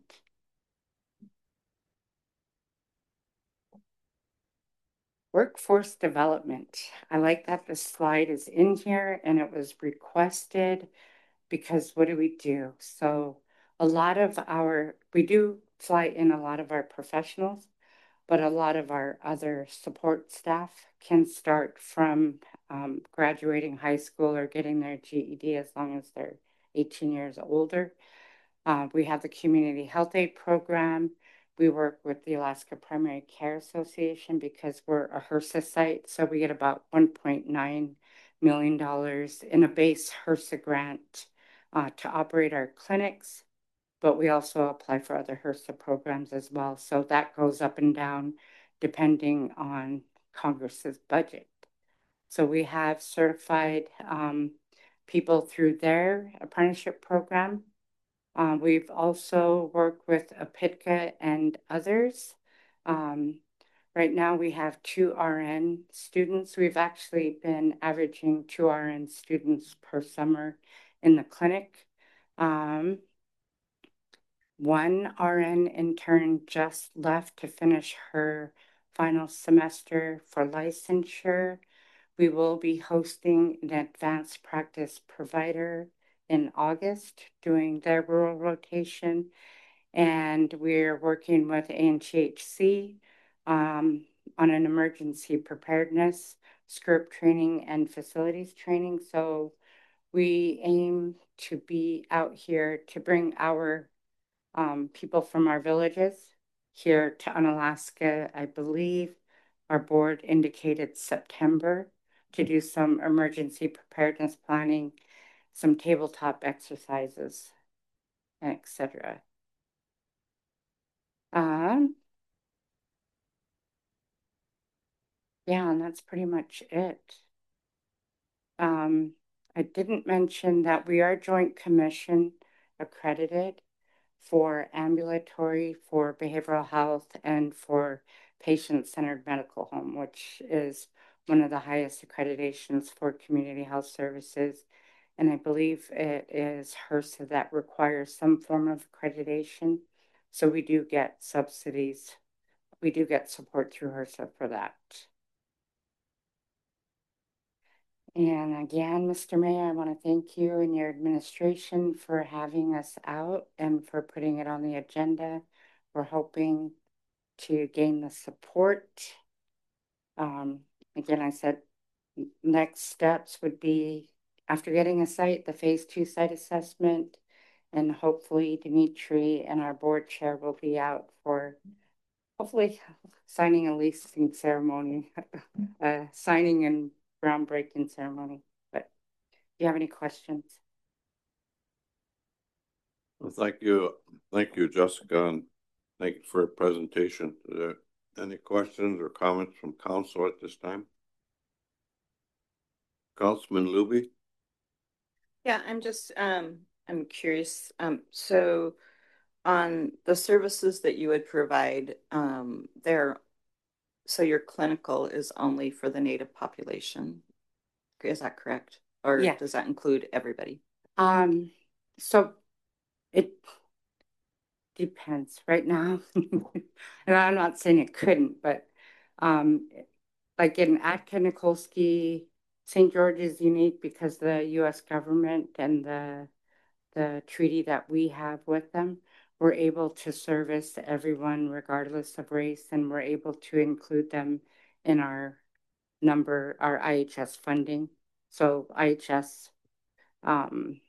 Workforce development. I like that the slide is in here and it was requested because what do we do? So a lot of our, we do fly in a lot of our professionals, but a lot of our other support staff can start from um, graduating high school or getting their G E D as long as they're eighteen years older. Uh, we have the Community Health Aid Program. We work with the Alaska Primary Care Association because we're a HRSA site. So we get about one point nine million dollars in a base HRSA grant uh, to operate our clinics. But we also apply for other HRSA programs as well. So that goes up and down depending on Congress's budget. So we have certified um, people through their apprenticeship program. Uh, we've also worked with A P I T C A and others. Um, right now we have two R N students. We've actually been averaging two R N students per summer in the clinic. Um, One R N intern just left to finish her final semester for licensure. We will be hosting an advanced practice provider in August doing their rural rotation. And we're working with A N T H C um, on an emergency preparedness, script training, and facilities training. So we aim to be out here to bring our Um, people from our villages here to Unalaska. I believe our board indicated September to do some emergency preparedness planning, some tabletop exercises, et cetera. Um, yeah, and that's pretty much it. Um, I didn't mention that we are Joint Commission accredited for ambulatory, for behavioral health, and for patient-centered medical home, which is one of the highest accreditations for community health services. And I believe it is HRSA that requires some form of accreditation. So we do get subsidies. We do get support through HRSA for that. And again, Mister Mayor, I want to thank you and your administration for having us out and for putting it on the agenda. We're hoping to gain the support. Um, again, I said next steps would be after getting a site, the phase two site assessment, and hopefully Dimitri and our board chair will be out for hopefully signing a leasing ceremony, uh, signing and groundbreaking ceremony. But do you have any questions? Well, thank you. Thank you, Jessica, and thank you for your presentation. Are there any questions or comments from council at this time? Councilman Luby? Yeah, I'm just, um, I'm curious. Um, so on the services that you would provide, um, there, so your clinical is only for the Native population. Is that correct? Or Yeah. does that include everybody? Um, so it depends right now. And I'm not saying it couldn't, but um, like in Atka Nikolsky, Saint George is unique because the U S government and the the treaty that we have with them, we're able to service everyone regardless of race, and we're able to include them in our number, our I H S funding. So I H S, um,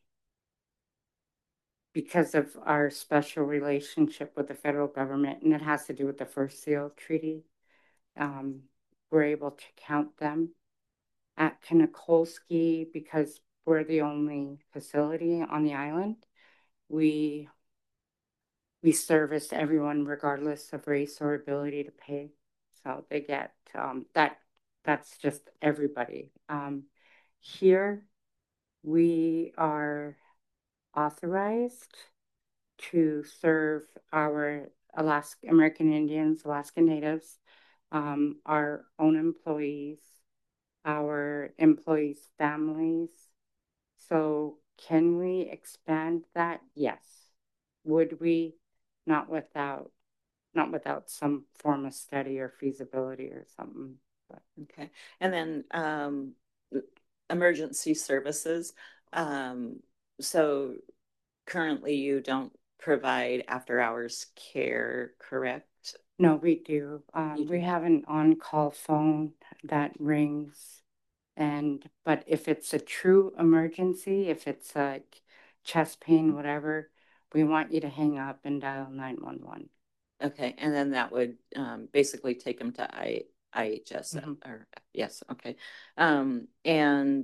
because of our special relationship with the federal government, and it has to do with the First Seal Treaty, um, we're able to count them. At Kanakolski, because we're the only facility on the island, we we service everyone regardless of race or ability to pay. So they get um, that. That's just everybody. Um, here, we are authorized to serve our Alaska American Indians, Alaska Natives, um, our own employees, our employees' families. So can we expand that? Yes. Would we? Not without, not without some form of study or feasibility or something. But. Okay. And then um, emergency services. Um, so currently you don't provide after hours care, correct? No, we do. Um, we have an on-call phone that rings, and but if it's a true emergency, if it's like chest pain, whatever, we want you to hang up and dial nine one one. Okay, and then that would um, basically take them to I IHS Mm-hmm. or yes, okay, um, and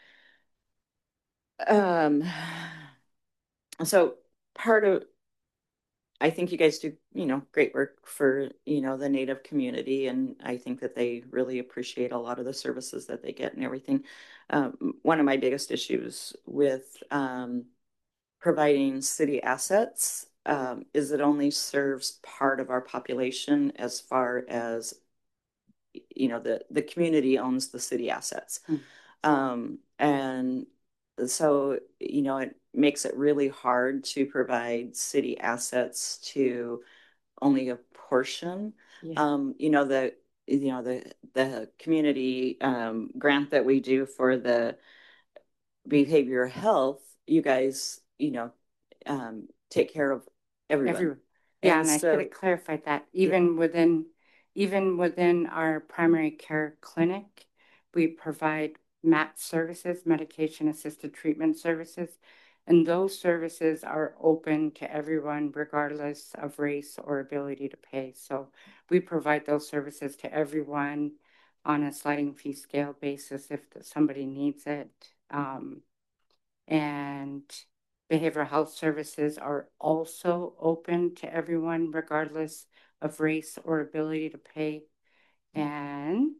um, so part of I think you guys do, you know, great work for, you know, the Native community. And I think that they really appreciate a lot of the services that they get and everything. Um, one of my biggest issues with um, providing city assets um, is it only serves part of our population as far as, you know, the, the community owns the city assets. Mm. Um, and so, you know, it makes it really hard to provide city assets to only a portion. Yeah. Um, you know, the, you know, the, the community um, grant that we do for the behavioral health, you guys, you know, um, take care of everyone. Everyone. Yeah, and, and so, I should have clarified that. Even yeah. within, even within our primary care clinic, we provide M A T services, medication-assisted treatment services, and those services are open to everyone regardless of race or ability to pay. So we provide those services to everyone on a sliding fee scale basis if somebody needs it. Um, and behavioral health services are also open to everyone regardless of race or ability to pay. And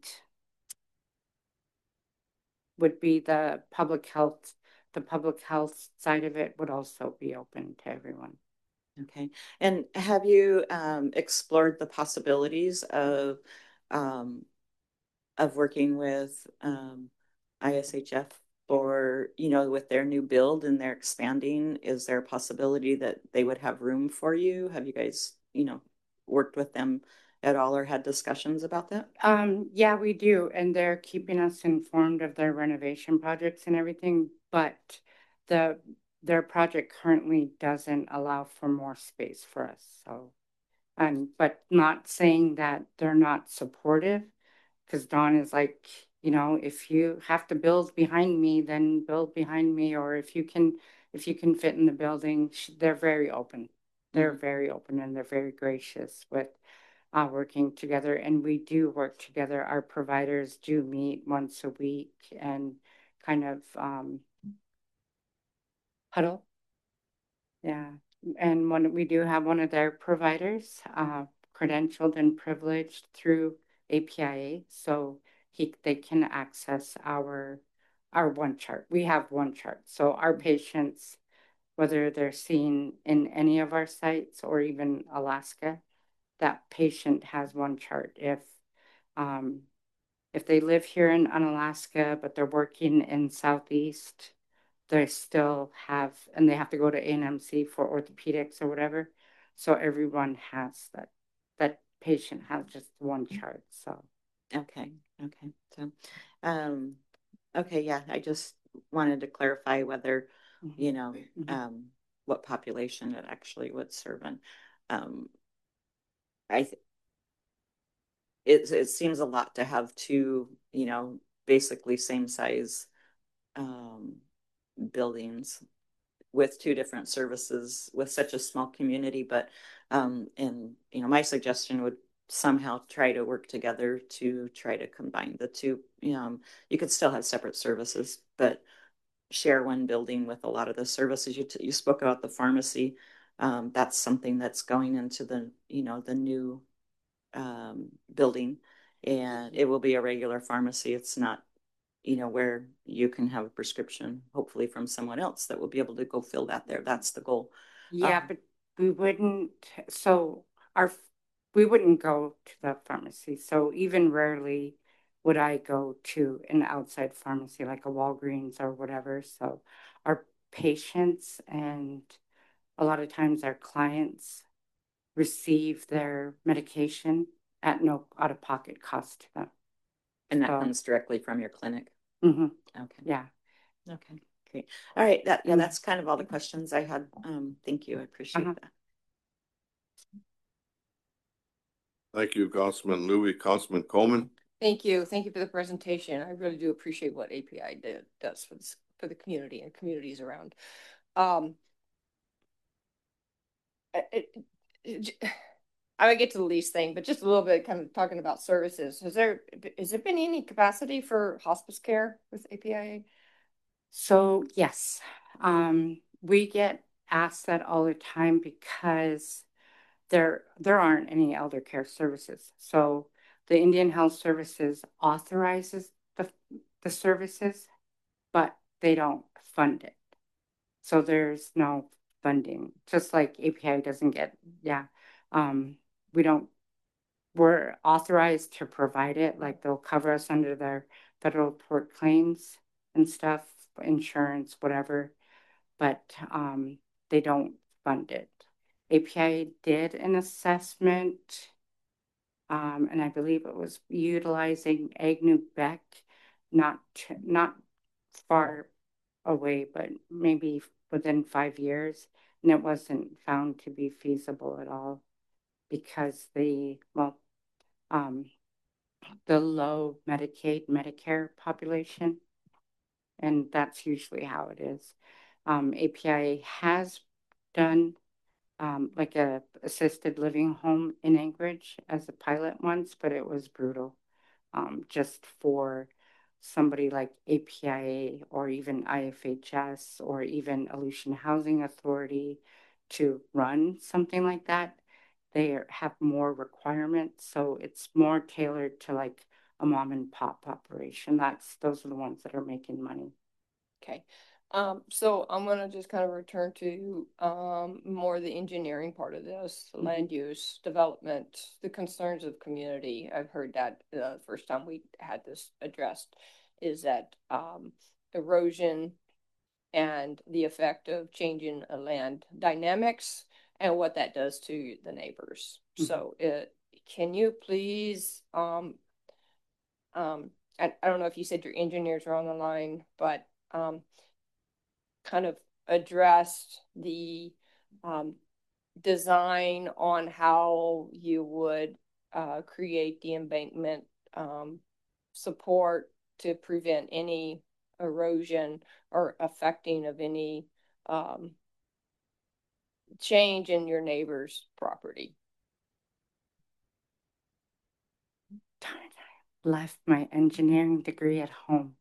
would be the public health, the public health side of it would also be open to everyone. Okay. And have you um, explored the possibilities of um, of working with um, I S H F for, you know, with their new build and they're expanding? Is there a possibility that they would have room for you? Have you guys, you know, worked with them at all or had discussions about that? Um, yeah, we do, and they're keeping us informed of their renovation projects and everything, but the their project currently doesn't allow for more space for us, so um, but not saying that they're not supportive, because Dawn is like, you know, if you have to build behind me, then build behind me, or if you can if you can fit in the building, they're very open. They're Mhm. very open and they're very gracious with uh, working together, and we do work together. Our providers do meet once a week and kind of um, huddle. Yeah, and when we do have one of their providers uh, credentialed and privileged through A P I A, so he they can access our our one chart. We have one chart, so our patients, whether they're seen in any of our sites or even Alaska, that patient has one chart. If um, if they live here in Unalaska, but they're working in Southeast, they still have, and they have to go to A N M C for orthopedics or whatever. So everyone has that, that patient has just one chart, so. Okay, okay, so, um, okay, yeah, I just wanted to clarify whether, Mhm. you know, Mhm. um, what population it actually would serve. And, um, I, th- it, it seems a lot to have two, you know, basically same size, um, buildings with two different services with such a small community. But, um, and, you know, my suggestion would somehow try to work together to try to combine the two. Um, you could still have separate services, but share one building with a lot of the services. You, t- you spoke about the pharmacy. Um, that's something that's going into the, you know, the new um, building, and it will be a regular pharmacy. It's not, you know, where you can have a prescription, hopefully from someone else that will be able to go fill that there. That's the goal. Yeah, Um, but we wouldn't, so our, we wouldn't go to the pharmacy. So even rarely would I go to an outside pharmacy like a Walgreens or whatever. So our patients and a lot of times our clients receive their medication at no out-of-pocket cost to them. and that So, comes directly from your clinic. mhm, Okay. yeah. Okay. Great. All right. That yeah, Mm. that's kind of all the questions I had. Um, thank you. I appreciate Uh-huh. that. Thank you, Councilman Louie. Councilman Coleman. Thank you. Thank you for the presentation. I really do appreciate what A P I did, does for this, for the community and communities around. Um, it, it, I would get to the lease thing, but just a little bit kind of talking about services. Has there, has there been any capacity for hospice care with A P I A? So yes, um, we get asked that all the time because there there aren't any elder care services. So the Indian Health Services authorizes the the services, but they don't fund it. So there's no funding. Just like A P I doesn't get, yeah. Um, we don't we're authorized to provide it, like they'll cover us under their federal tort claims and stuff, insurance, whatever, but um, they don't fund it. A P I did an assessment, um, and I believe it was utilizing Agnew Beck, not not far away, but maybe within five years, and it wasn't found to be feasible at all because the well, um, the low Medicaid, Medicare population, and that's usually how it is. Um, A P I A has done um, like a assisted living home in Anchorage as a pilot once, but it was brutal. Um, just for somebody like A P I A or even I F H S or even Aleutian Housing Authority to run something like that, they are, have more requirements. So it's more tailored to like a mom and pop operation. That's those are the ones that are making money. Okay. Um, so I'm gonna just kind of return to um, more the engineering part of this, Mhm. land use, development, the concerns of community. I've heard that uh, the first time we had this addressed is that um, erosion and the effect of changing a land dynamics and what that does to the neighbors. Mhm. So it can you please, um, um, I, I don't know if you said your engineers are on the line, but um, kind of address the um, design on how you would uh, create the embankment um, support to prevent any erosion or affecting of any um, change in your neighbor's property. Darn it, I left my engineering degree at home.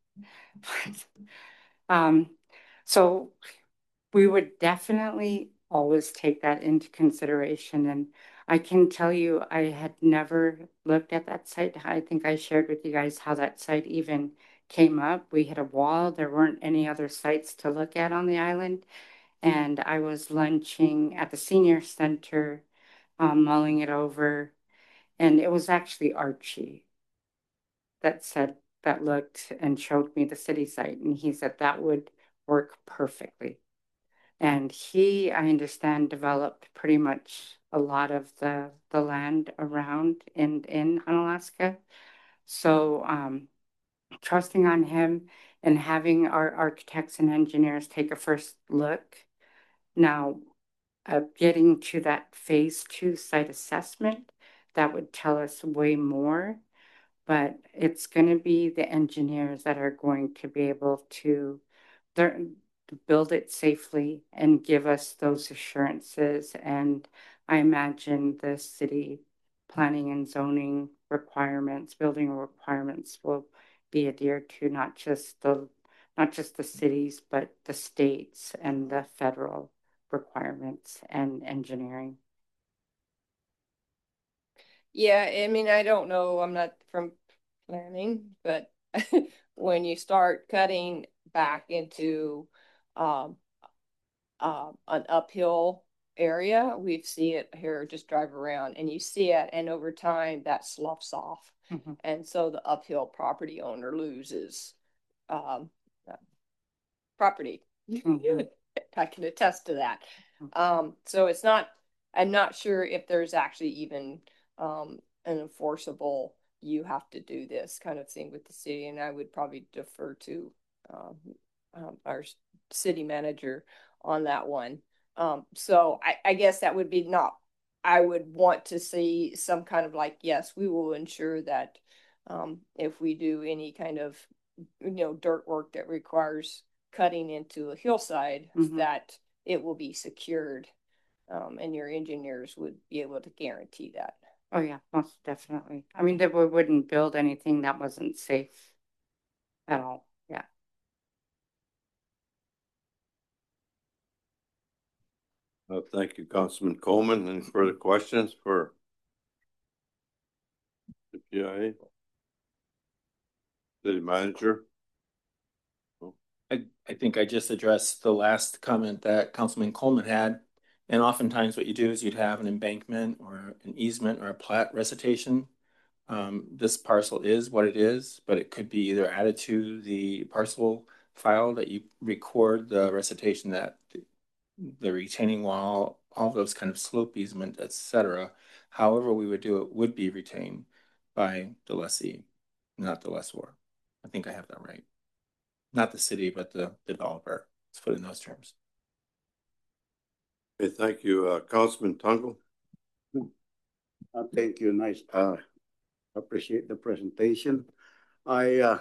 um, so we would definitely always take that into consideration. And I can tell you, I had never looked at that site. I think I shared with you guys how that site even came up. We hit a wall. There weren't any other sites to look at on the island. And I was lunching at the senior center, um, mulling it over. And it was actually Archie that said, that looked and showed me the city site. And he said that would work perfectly. And he, I understand, developed pretty much a lot of the, the land around in, in Unalaska. So um, trusting on him and having our architects and engineers take a first look. Now, uh, getting to that phase two site assessment, that would tell us way more. But it's going to be the engineers that are going to be able to build it safely and give us those assurances. And I imagine the city planning and zoning requirements, building requirements will be adhered to, not just the not just the cities, but the states and the federal requirements and engineering. Yeah, I mean, I don't know, I'm not from planning, but when you start cutting back into um, uh, an uphill area, we see it here, just drive around and you see it, and over time that sloughs off. Mm-hmm. And so the uphill property owner loses um, uh, property. Mm-hmm. I can attest to that. Um, so it's not, I'm not sure if there's actually even um, an enforceable, you have to do this kind of thing with the city. And I would probably defer to um, um, our city manager on that one. Um, so I, I guess that would be not, I would want to see some kind of like, yes, we will ensure that um, if we do any kind of, you know, dirt work that requires cutting into a hillside, mm-hmm. that it will be secured, um, and your engineers would be able to guarantee that. Oh yeah, most definitely. I mean, that we wouldn't build anything that wasn't safe at all. Yeah. Uh, thank you, Councilman Coleman. Any further questions for the P I A? City manager? I, I think I just addressed the last comment that Councilman Coleman had. And oftentimes what you do is you'd have an embankment or an easement or a plat recitation. Um, this parcel is what it is, but it could be either added to the parcel file that you record the recitation, that the, the retaining wall, all those kind of slope easement, et cetera. However we would do it would be retained by the lessee, not the lessor. I think I have that right. Not the city, but the developer. Let's put it in those terms. Okay, thank you, uh, Councilman Tungle. Uh, thank you. Nice. Uh, appreciate the presentation. I uh,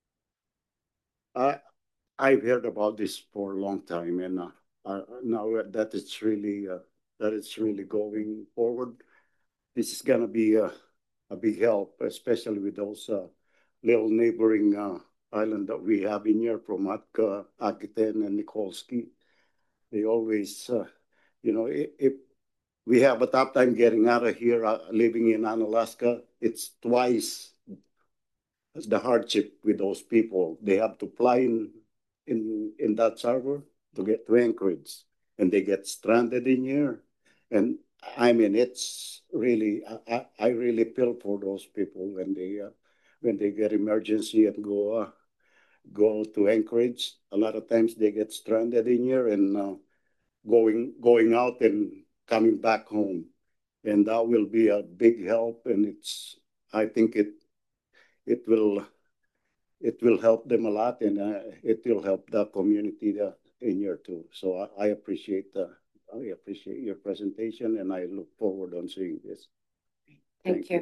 I I've heard about this for a long time, and uh, uh, now that it's really uh, that it's really going forward, this is gonna be a, a big help, especially with those uh, little neighboring uh, island that we have in here from Atka, Akiten, and Nikolsky. They always, uh, you know, if, if we have a tough time getting out of here, uh, living in Unalaska, it's twice the hardship with those people. They have to fly in in, in that harbor to get to Anchorage, and they get stranded in here. And I mean, it's really, I, I really feel for those people when they uh, when they get emergency and go uh, go to Anchorage. A lot of times they get stranded in here and uh, going going out and coming back home. And that will be a big help, and it's, I think it, it will, it will help them a lot, and uh, it will help the community that in here too. So I, I appreciate the, I appreciate your presentation, and I look forward on seeing this. Thank, thank you.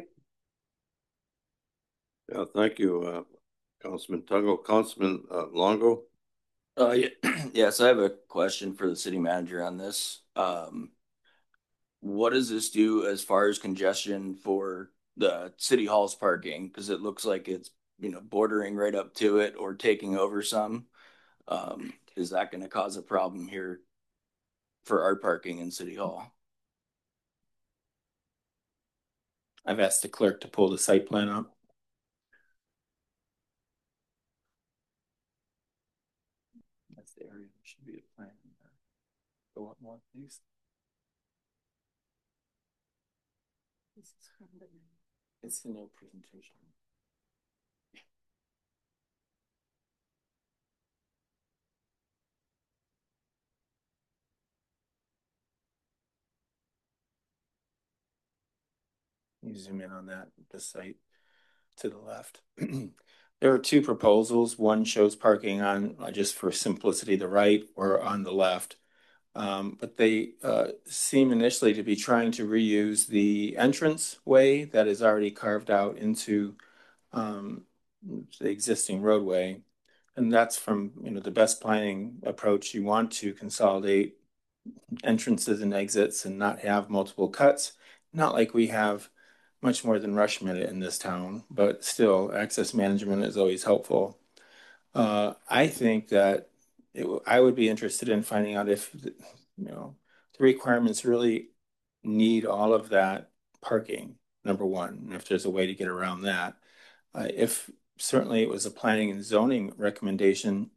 you. Yeah, thank you, uh, Councilman Tungo. Councilman uh, Longo. Uh, yeah, yes, I have a question for the city manager on this. Um, what does this do as far as congestion for the city hall's parking? Because it looks like it's, you know, bordering right up to it or taking over some. Um, is that going to cause a problem here for our parking in City Hall? I've asked the clerk to pull the site plan up. That's the area. There should be a plan. Go up more, please. This is from the, it's the no presentation. You zoom in on that, the site to the left. There are two proposals. One shows parking on, uh, just for simplicity, the right or on the left. Um, but they uh, seem initially to be trying to reuse the entrance way that is already carved out into um, the existing roadway. And that's from, you know, the best planning approach. You want to consolidate entrances and exits and not have multiple cuts. Not like we have much more than rush minute in this town, but still access management is always helpful. Uh, I think that it, I would be interested in finding out if, you know, the requirements really need all of that parking, number one, and if there's a way to get around that. Uh, if certainly it was a planning and zoning recommendation,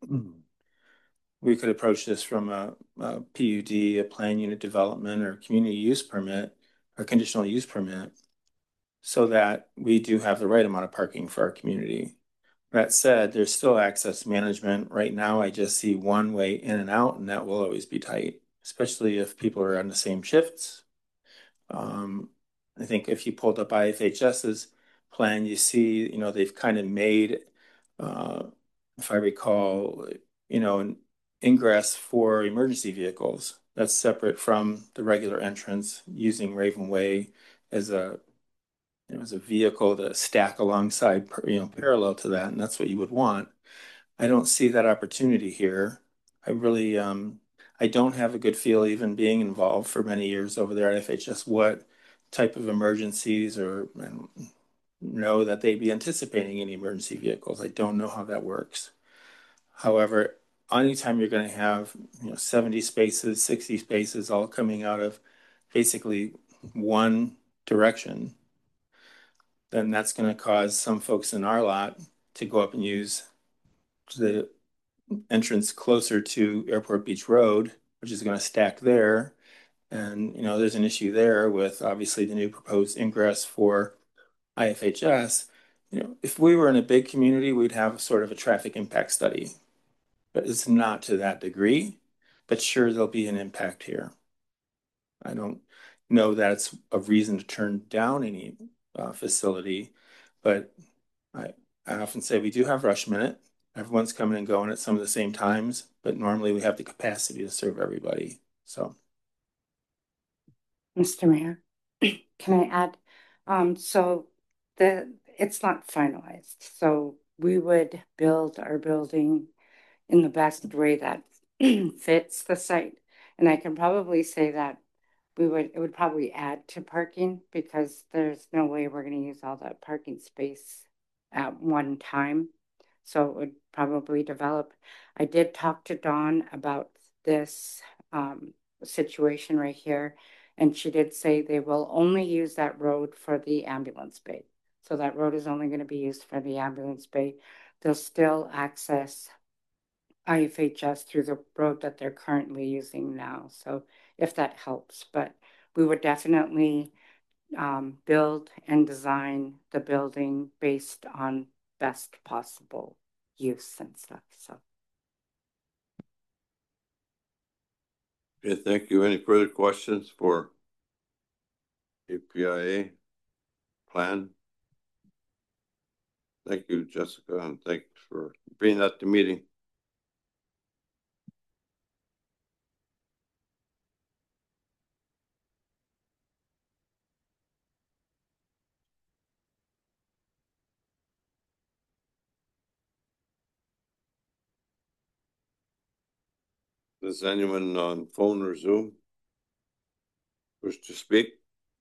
we could approach this from a, a P U D, a plan unit development, or community use permit, or conditional use permit, so that we do have the right amount of parking for our community. That said, there's still access management. Right now, I just see one way in and out, and that will always be tight, especially if people are on the same shifts. Um, I think if you pulled up IFHS's plan, you see, you know, they've kind of made, uh, if I recall, you know, an ingress for emergency vehicles. That's separate from the regular entrance, using Raven Way as a, you know, as a vehicle to stack alongside, you know, parallel to that, and that's what you would want. I don't see that opportunity here. I really, um, I don't have a good feel, even being involved for many years over there at F H S, what type of emergencies or and know that they'd be anticipating any emergency vehicles. I don't know how that works. However, anytime you're going to have, you know, seventy spaces, sixty spaces all coming out of basically one direction, then that's going to cause some folks in our lot to go up and use the entrance closer to Airport Beach Road, which is going to stack there. And, you know, there's an issue there with obviously the new proposed ingress for I F H S. You know, if we were in a big community, we'd have sort of a traffic impact study, but it's not to that degree. But sure, there'll be an impact here. I don't know that it's a reason to turn down any uh, facility, but I, I often say we do have rush minute. Everyone's coming and going at some of the same times, but normally we have the capacity to serve everybody. So, Mister Mayor, can I add? Um, so the it's not finalized. So we would build our building in the best way that fits the site. And I can probably say that we would, it would probably add to parking because there's no way we're going to use all that parking space at one time. So it would probably develop. I did talk to Dawn about this um, situation right here, and she did say they will only use that road for the ambulance bay. So that road is only going to be used for the ambulance bay. They'll still access I F H S through the road that they're currently using now. So if that helps, but we would definitely um, build and design the building based on best possible use and stuff. So. Okay, thank you. Any further questions for A P I A plan. Thank you, Jessica, and thanks for being at the meeting. Does anyone on phone or Zoom wish to speak?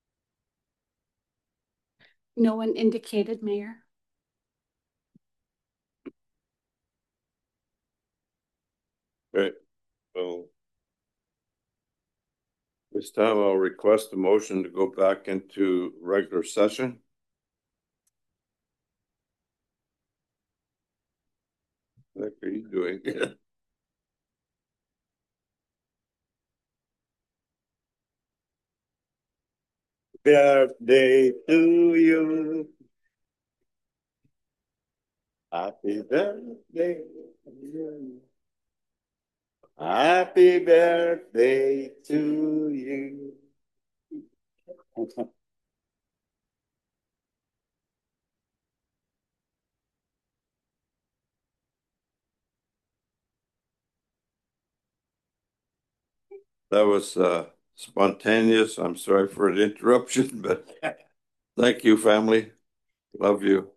No one indicated, Mayor. Okay, so this time I'll request a motion to go back into regular session. What are you doing? Birthday to you. Happy birthday to you. Happy birthday to you. That was uh, spontaneous. I'm sorry for the interruption, but thank you, family. Love you.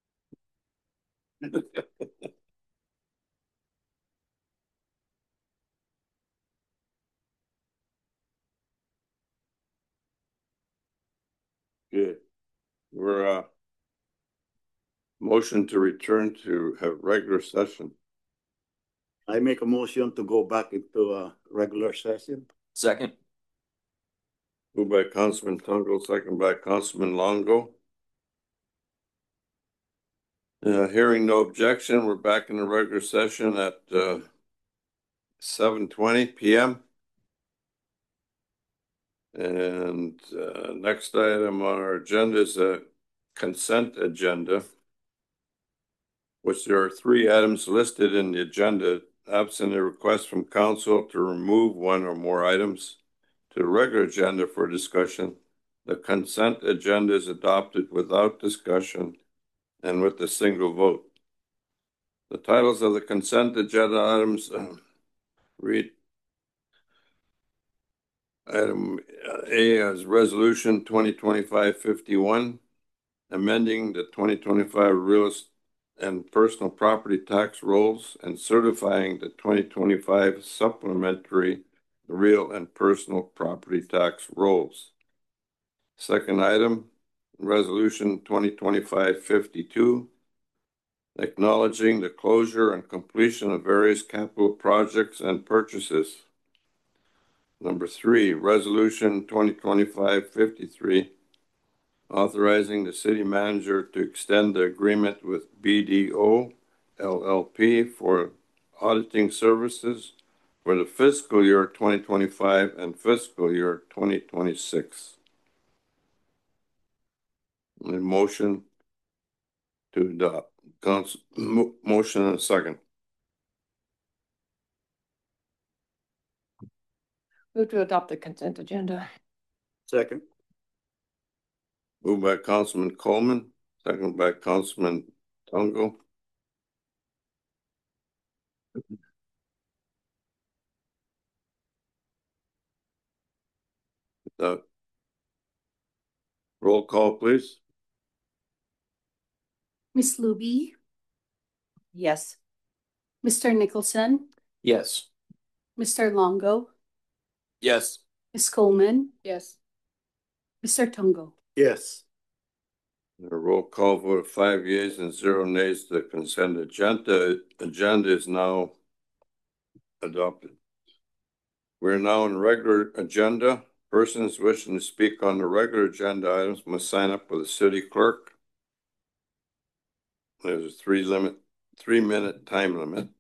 Good. We're uh motion to return to have regular session. I make a motion to go back into a regular session. Second. Moved by Councilman Tungo, second by Councilman Longo. Uh, hearing no objection, we're back in the regular session at uh, seven twenty p m And uh, next item on our agenda is a consent agenda, which there are three items listed in the agenda. Absent a request from council to remove one or more items to the regular agenda for discussion, the consent agenda is adopted without discussion and with a single vote. The titles of the consent agenda items uh, read item A as resolution twenty twenty-five fifty-one, amending the twenty twenty-five real estate and personal property tax rolls and certifying the twenty twenty-five supplementary real and personal property tax rolls. Second item, resolution twenty twenty-five fifty-two, acknowledging the closure and completion of various capital projects and purchases. Number three, resolution twenty twenty-five fifty-three, authorizing the city manager to extend the agreement with B D O L L P for auditing services for the fiscal year twenty twenty-five and fiscal year twenty twenty-six. A motion to adopt. Council, mo motion and a second. Move to adopt the consent agenda. Second. Moved by Councilman Coleman, second by Councilman Tungo. The roll call, please. Miss Luby, Yes. Mister Nicholson, Yes. Mister Longo, Yes. Miss Coleman, Yes. Mister Tungo. Yes. A roll call vote of five yeas and zero nays. The consent agenda agenda is now adopted. We're now on regular agenda. Persons wishing to speak on the regular agenda items must sign up with the city clerk. There's a three limit, three minute time limit.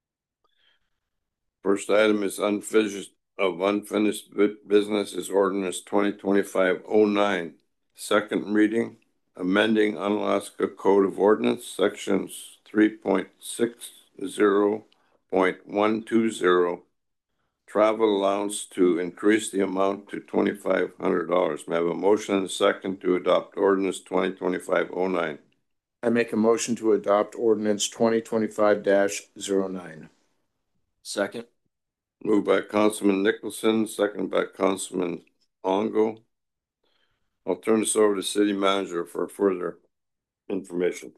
First item is unfinished of unfinished business is ordinance twenty twenty-five oh nine. Second reading, amending Unalaska Code of Ordinance sections three point six zero point one two zero, travel allowance to increase the amount to twenty-five hundred dollars. May I have a motion and a second to adopt ordinance twenty twenty-five oh nine? I make a motion to adopt ordinance twenty twenty-five 9 Second. Moved by Councilman Nicholson, second by Councilman Ongo. I'll turn this over to City Manager for further information.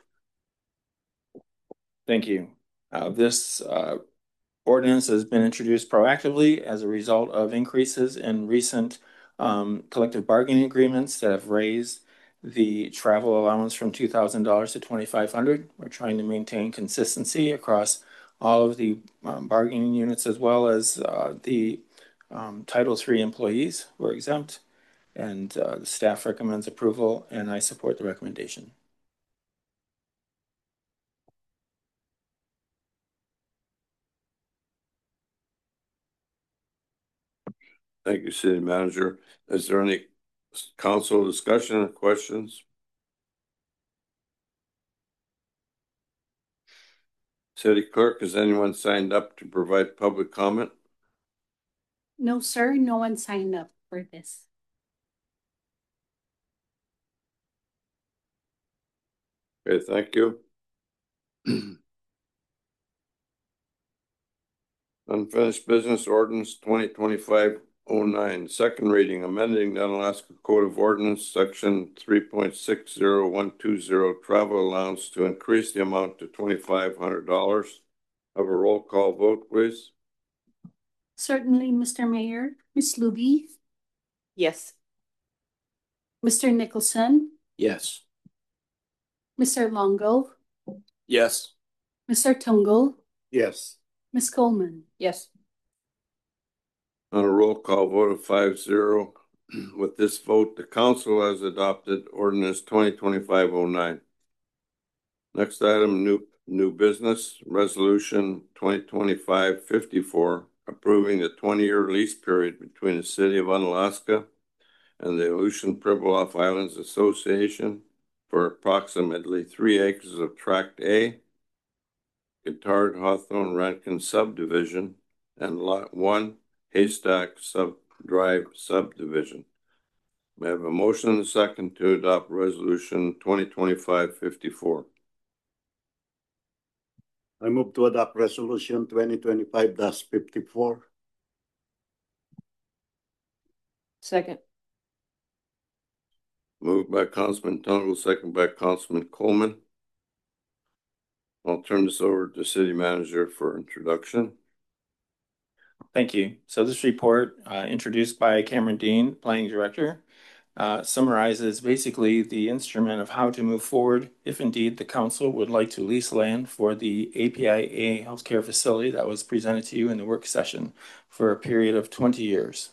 Thank you. Uh, this uh, ordinance has been introduced proactively as a result of increases in recent um, collective bargaining agreements that have raised the travel allowance from two thousand dollars to twenty-five hundred dollars. We're trying to maintain consistency across all of the um, bargaining units, as well as uh, the um, Title three employees who are exempt. And uh, the staff recommends approval, and I support the recommendation. Thank you, City Manager. Is there any council discussion or questions? City Clerk, has anyone signed up to provide public comment? No, sir, no one signed up for this. Okay, thank you. Unfinished business ordinance twenty twenty-five oh nine, second reading, amending the Unalaska Code of Ordinance, section three point six zero one two zero, travel allowance to increase the amount to twenty-five hundred dollars. Have a roll call vote, please. Certainly, Mister Mayor. Miz Luby? Yes. Mister Nicholson? Yes. Mister Longo? Yes. Mister Tungle? Yes. Miz Coleman? Yes. On a roll call vote of five zero, with this vote, the council has adopted ordinance twenty twenty-five oh nine. Next item, new new business, resolution twenty twenty-five fifty-four, approving the twenty-year lease period between the City of Unalaska and the Aleutian Pribilof Islands Association for approximately three acres of Tract A, Guitard Hawthorne Rankin subdivision, and Lot one, Haystack Sub Drive subdivision. May I have a motion and a second to adopt resolution twenty twenty-five fifty-four? I move to adopt resolution twenty twenty-five fifty-four. Second. Moved by Councilman Tungle, second by Councilman Coleman. I'll turn this over to City Manager for introduction. Thank you. So this report, uh, introduced by Cameron Dean, Planning Director, uh, summarizes basically the instrument of how to move forward if indeed the council would like to lease land for the A P I A healthcare facility that was presented to you in the work session for a period of twenty years.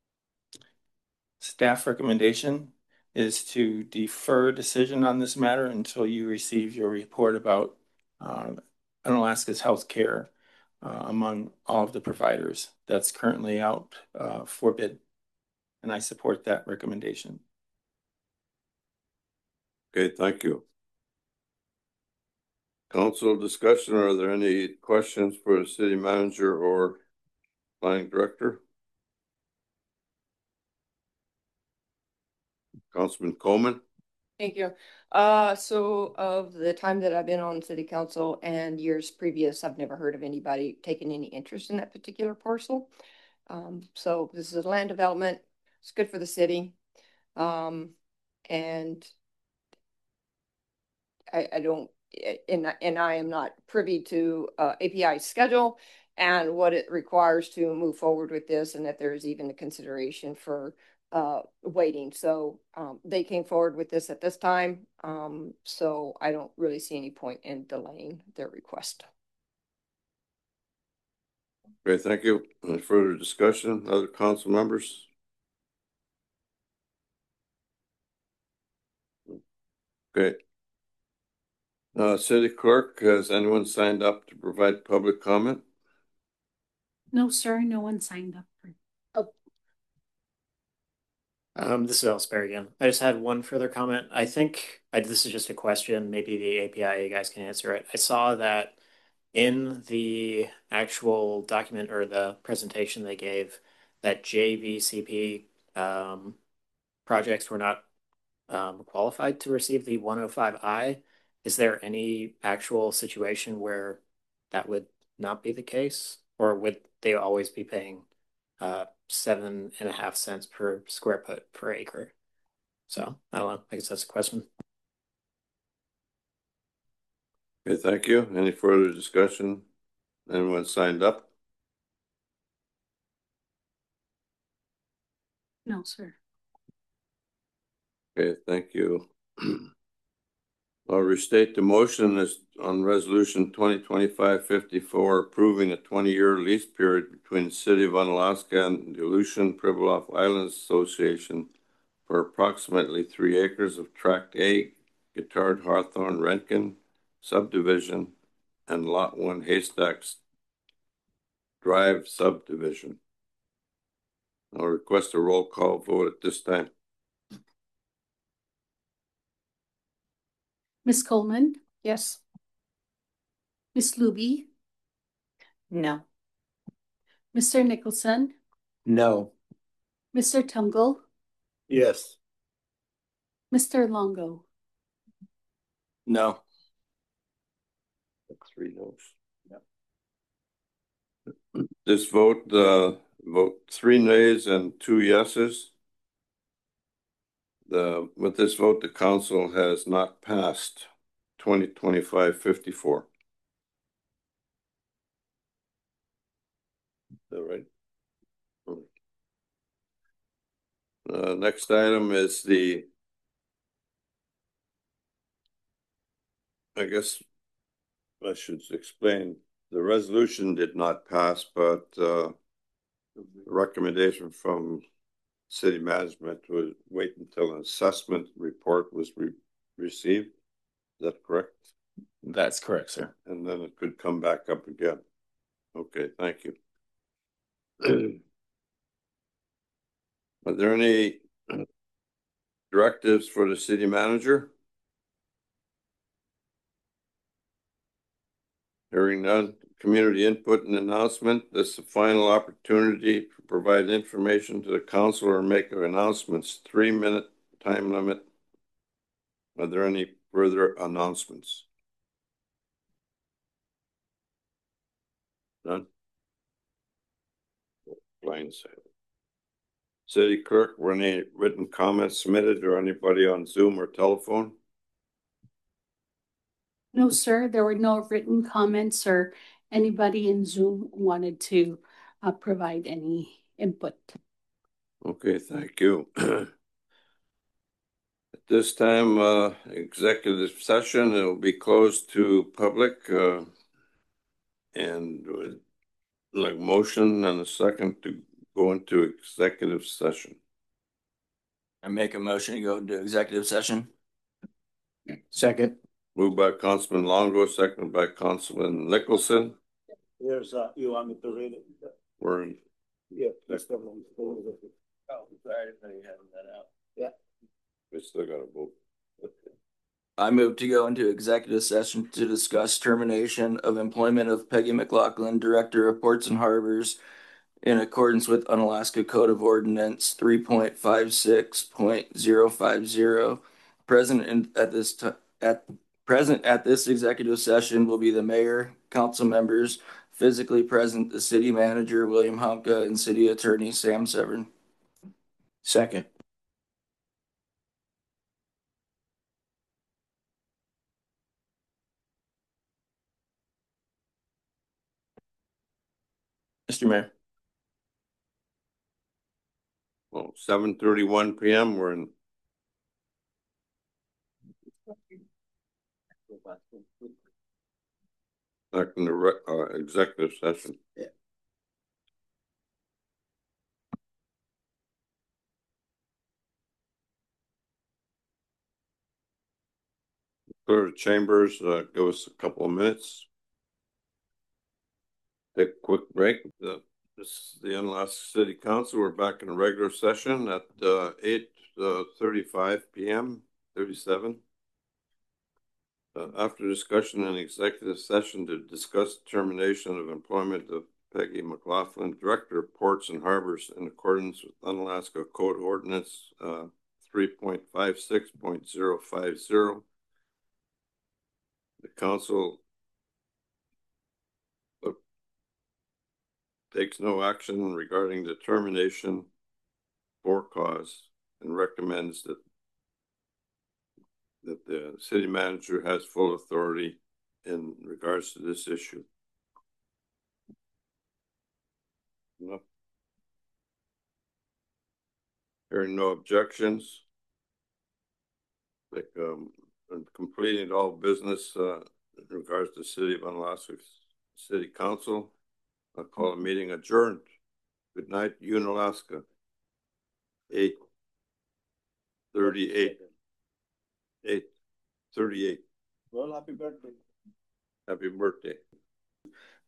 Staff recommendation is to defer decision on this matter until you receive your report about uh, Unalaska's healthcare uh, among all of the providers that's currently out uh, for bid. And I support that recommendation. Okay, thank you. Council discussion, are there any questions for the City Manager or Planning Director? Councilman Coleman? Thank you. Uh, so of the time that I've been on city council and years previous, I've never heard of anybody taking any interest in that particular parcel. Um, so this is a land development. It's good for the city. Um, and I, I don't, and, and I am not privy to uh, A P I's schedule and what it requires to move forward with this, and that there's even a consideration for uh, waiting. So um, they came forward with this at this time. Um, so I don't really see any point in delaying their request. Okay, thank you. Any further discussion? Other council members? Okay. Uh, City Clerk, has anyone signed up to provide public comment? No, sir, no one signed up for. Oh. Um, this is Elsberry again. I just had one further comment. I think I, this is just a question. Maybe the A P I A guys can answer it. I saw that in the actual document or the presentation they gave, that J V C P um, projects were not um, qualified to receive the one oh five I. Is there any actual situation where that would not be the case, or would they always be paying uh, seven and a half cents per square foot per acre? So I don't know. I guess that's a question. Okay, thank you. Any further discussion? Anyone signed up? No, sir. Okay, thank you. I'll restate the motion is on resolution twenty twenty-five fifty-four, approving a twenty-year lease period between the City of Unalaska and the Aleutian Pribilof Islands Association for approximately three acres of Tract A, Guittard Hawthorne Renken subdivision and Lot One Haystacks Drive subdivision. I'll request a roll call vote at this time. Miss Coleman, Yes. Miss Luby, No. Mister Nicholson, No. Mister Tungle, Yes. Mister Longo. No. Three noes. This vote, uh, vote three nays and two yeses. The, with this vote, the council has not passed twenty twenty-five fifty-four. Is that right? Uh, next item is the, I guess I should explain, the resolution did not pass, but uh, the recommendation from city management would wait until an assessment report was re received. Is that correct? That's correct, sir. And then it could come back up again. Okay, thank you. Are there any directives for the city manager? Hearing none. Community input and announcement. This is the final opportunity to provide information to the council or make announcements. Three minute time limit. Are there any further announcements? None. Blindside. City clerk, were any written comments submitted or anybody on Zoom or telephone? No, sir, there were no written comments or anybody in Zoom wanted to uh, provide any input. Okay, thank you. At this time, uh, executive session, it will be closed to public uh, and uh, like motion and a second to go into executive session. I make a motion to go into executive session. Second. Moved by Councilman Longo, seconded by Councilman Nicholson. Here's, uh, you want me to read it? We're in. Yeah. Mister Longo. Oh, sorry, I having that out. Yeah. We still got a vote. I move to go into executive session to discuss termination of employment of Peggy McLaughlin, Director of Ports and Harbors, in accordance with Unalaska Code of Ordinance three point five six point zero five zero. Present in, at this time at present at this executive session will be the mayor, council members, physically present the city manager William Humka and city attorney Sam Severn. Second. Mister Mayor. Well, seven thirty-one P M we're in. Back in the uh, executive session. Yeah. Clear the chambers, uh, give us a couple of minutes. Take a quick break. The, this is the Unalaska City Council. We're back in a regular session at uh, eight thirty-five P M thirty-seven. Uh, after discussion in executive session to discuss termination of employment of Peggy McLaughlin, Director of Ports and Harbors, in accordance with Unalaska Code Ordinance uh, three point five six point zero five zero. The council uh, takes no action regarding the termination for cause and recommends that that the city manager has full authority in regards to this issue. No. Hearing no objections, like um, completing all business uh, in regards to the City of Unalaska City Council, I'll call a meeting adjourned. Good night, Unalaska. Eight thirty-eight. Eight thirty-eight. Well, happy birthday. Happy birthday.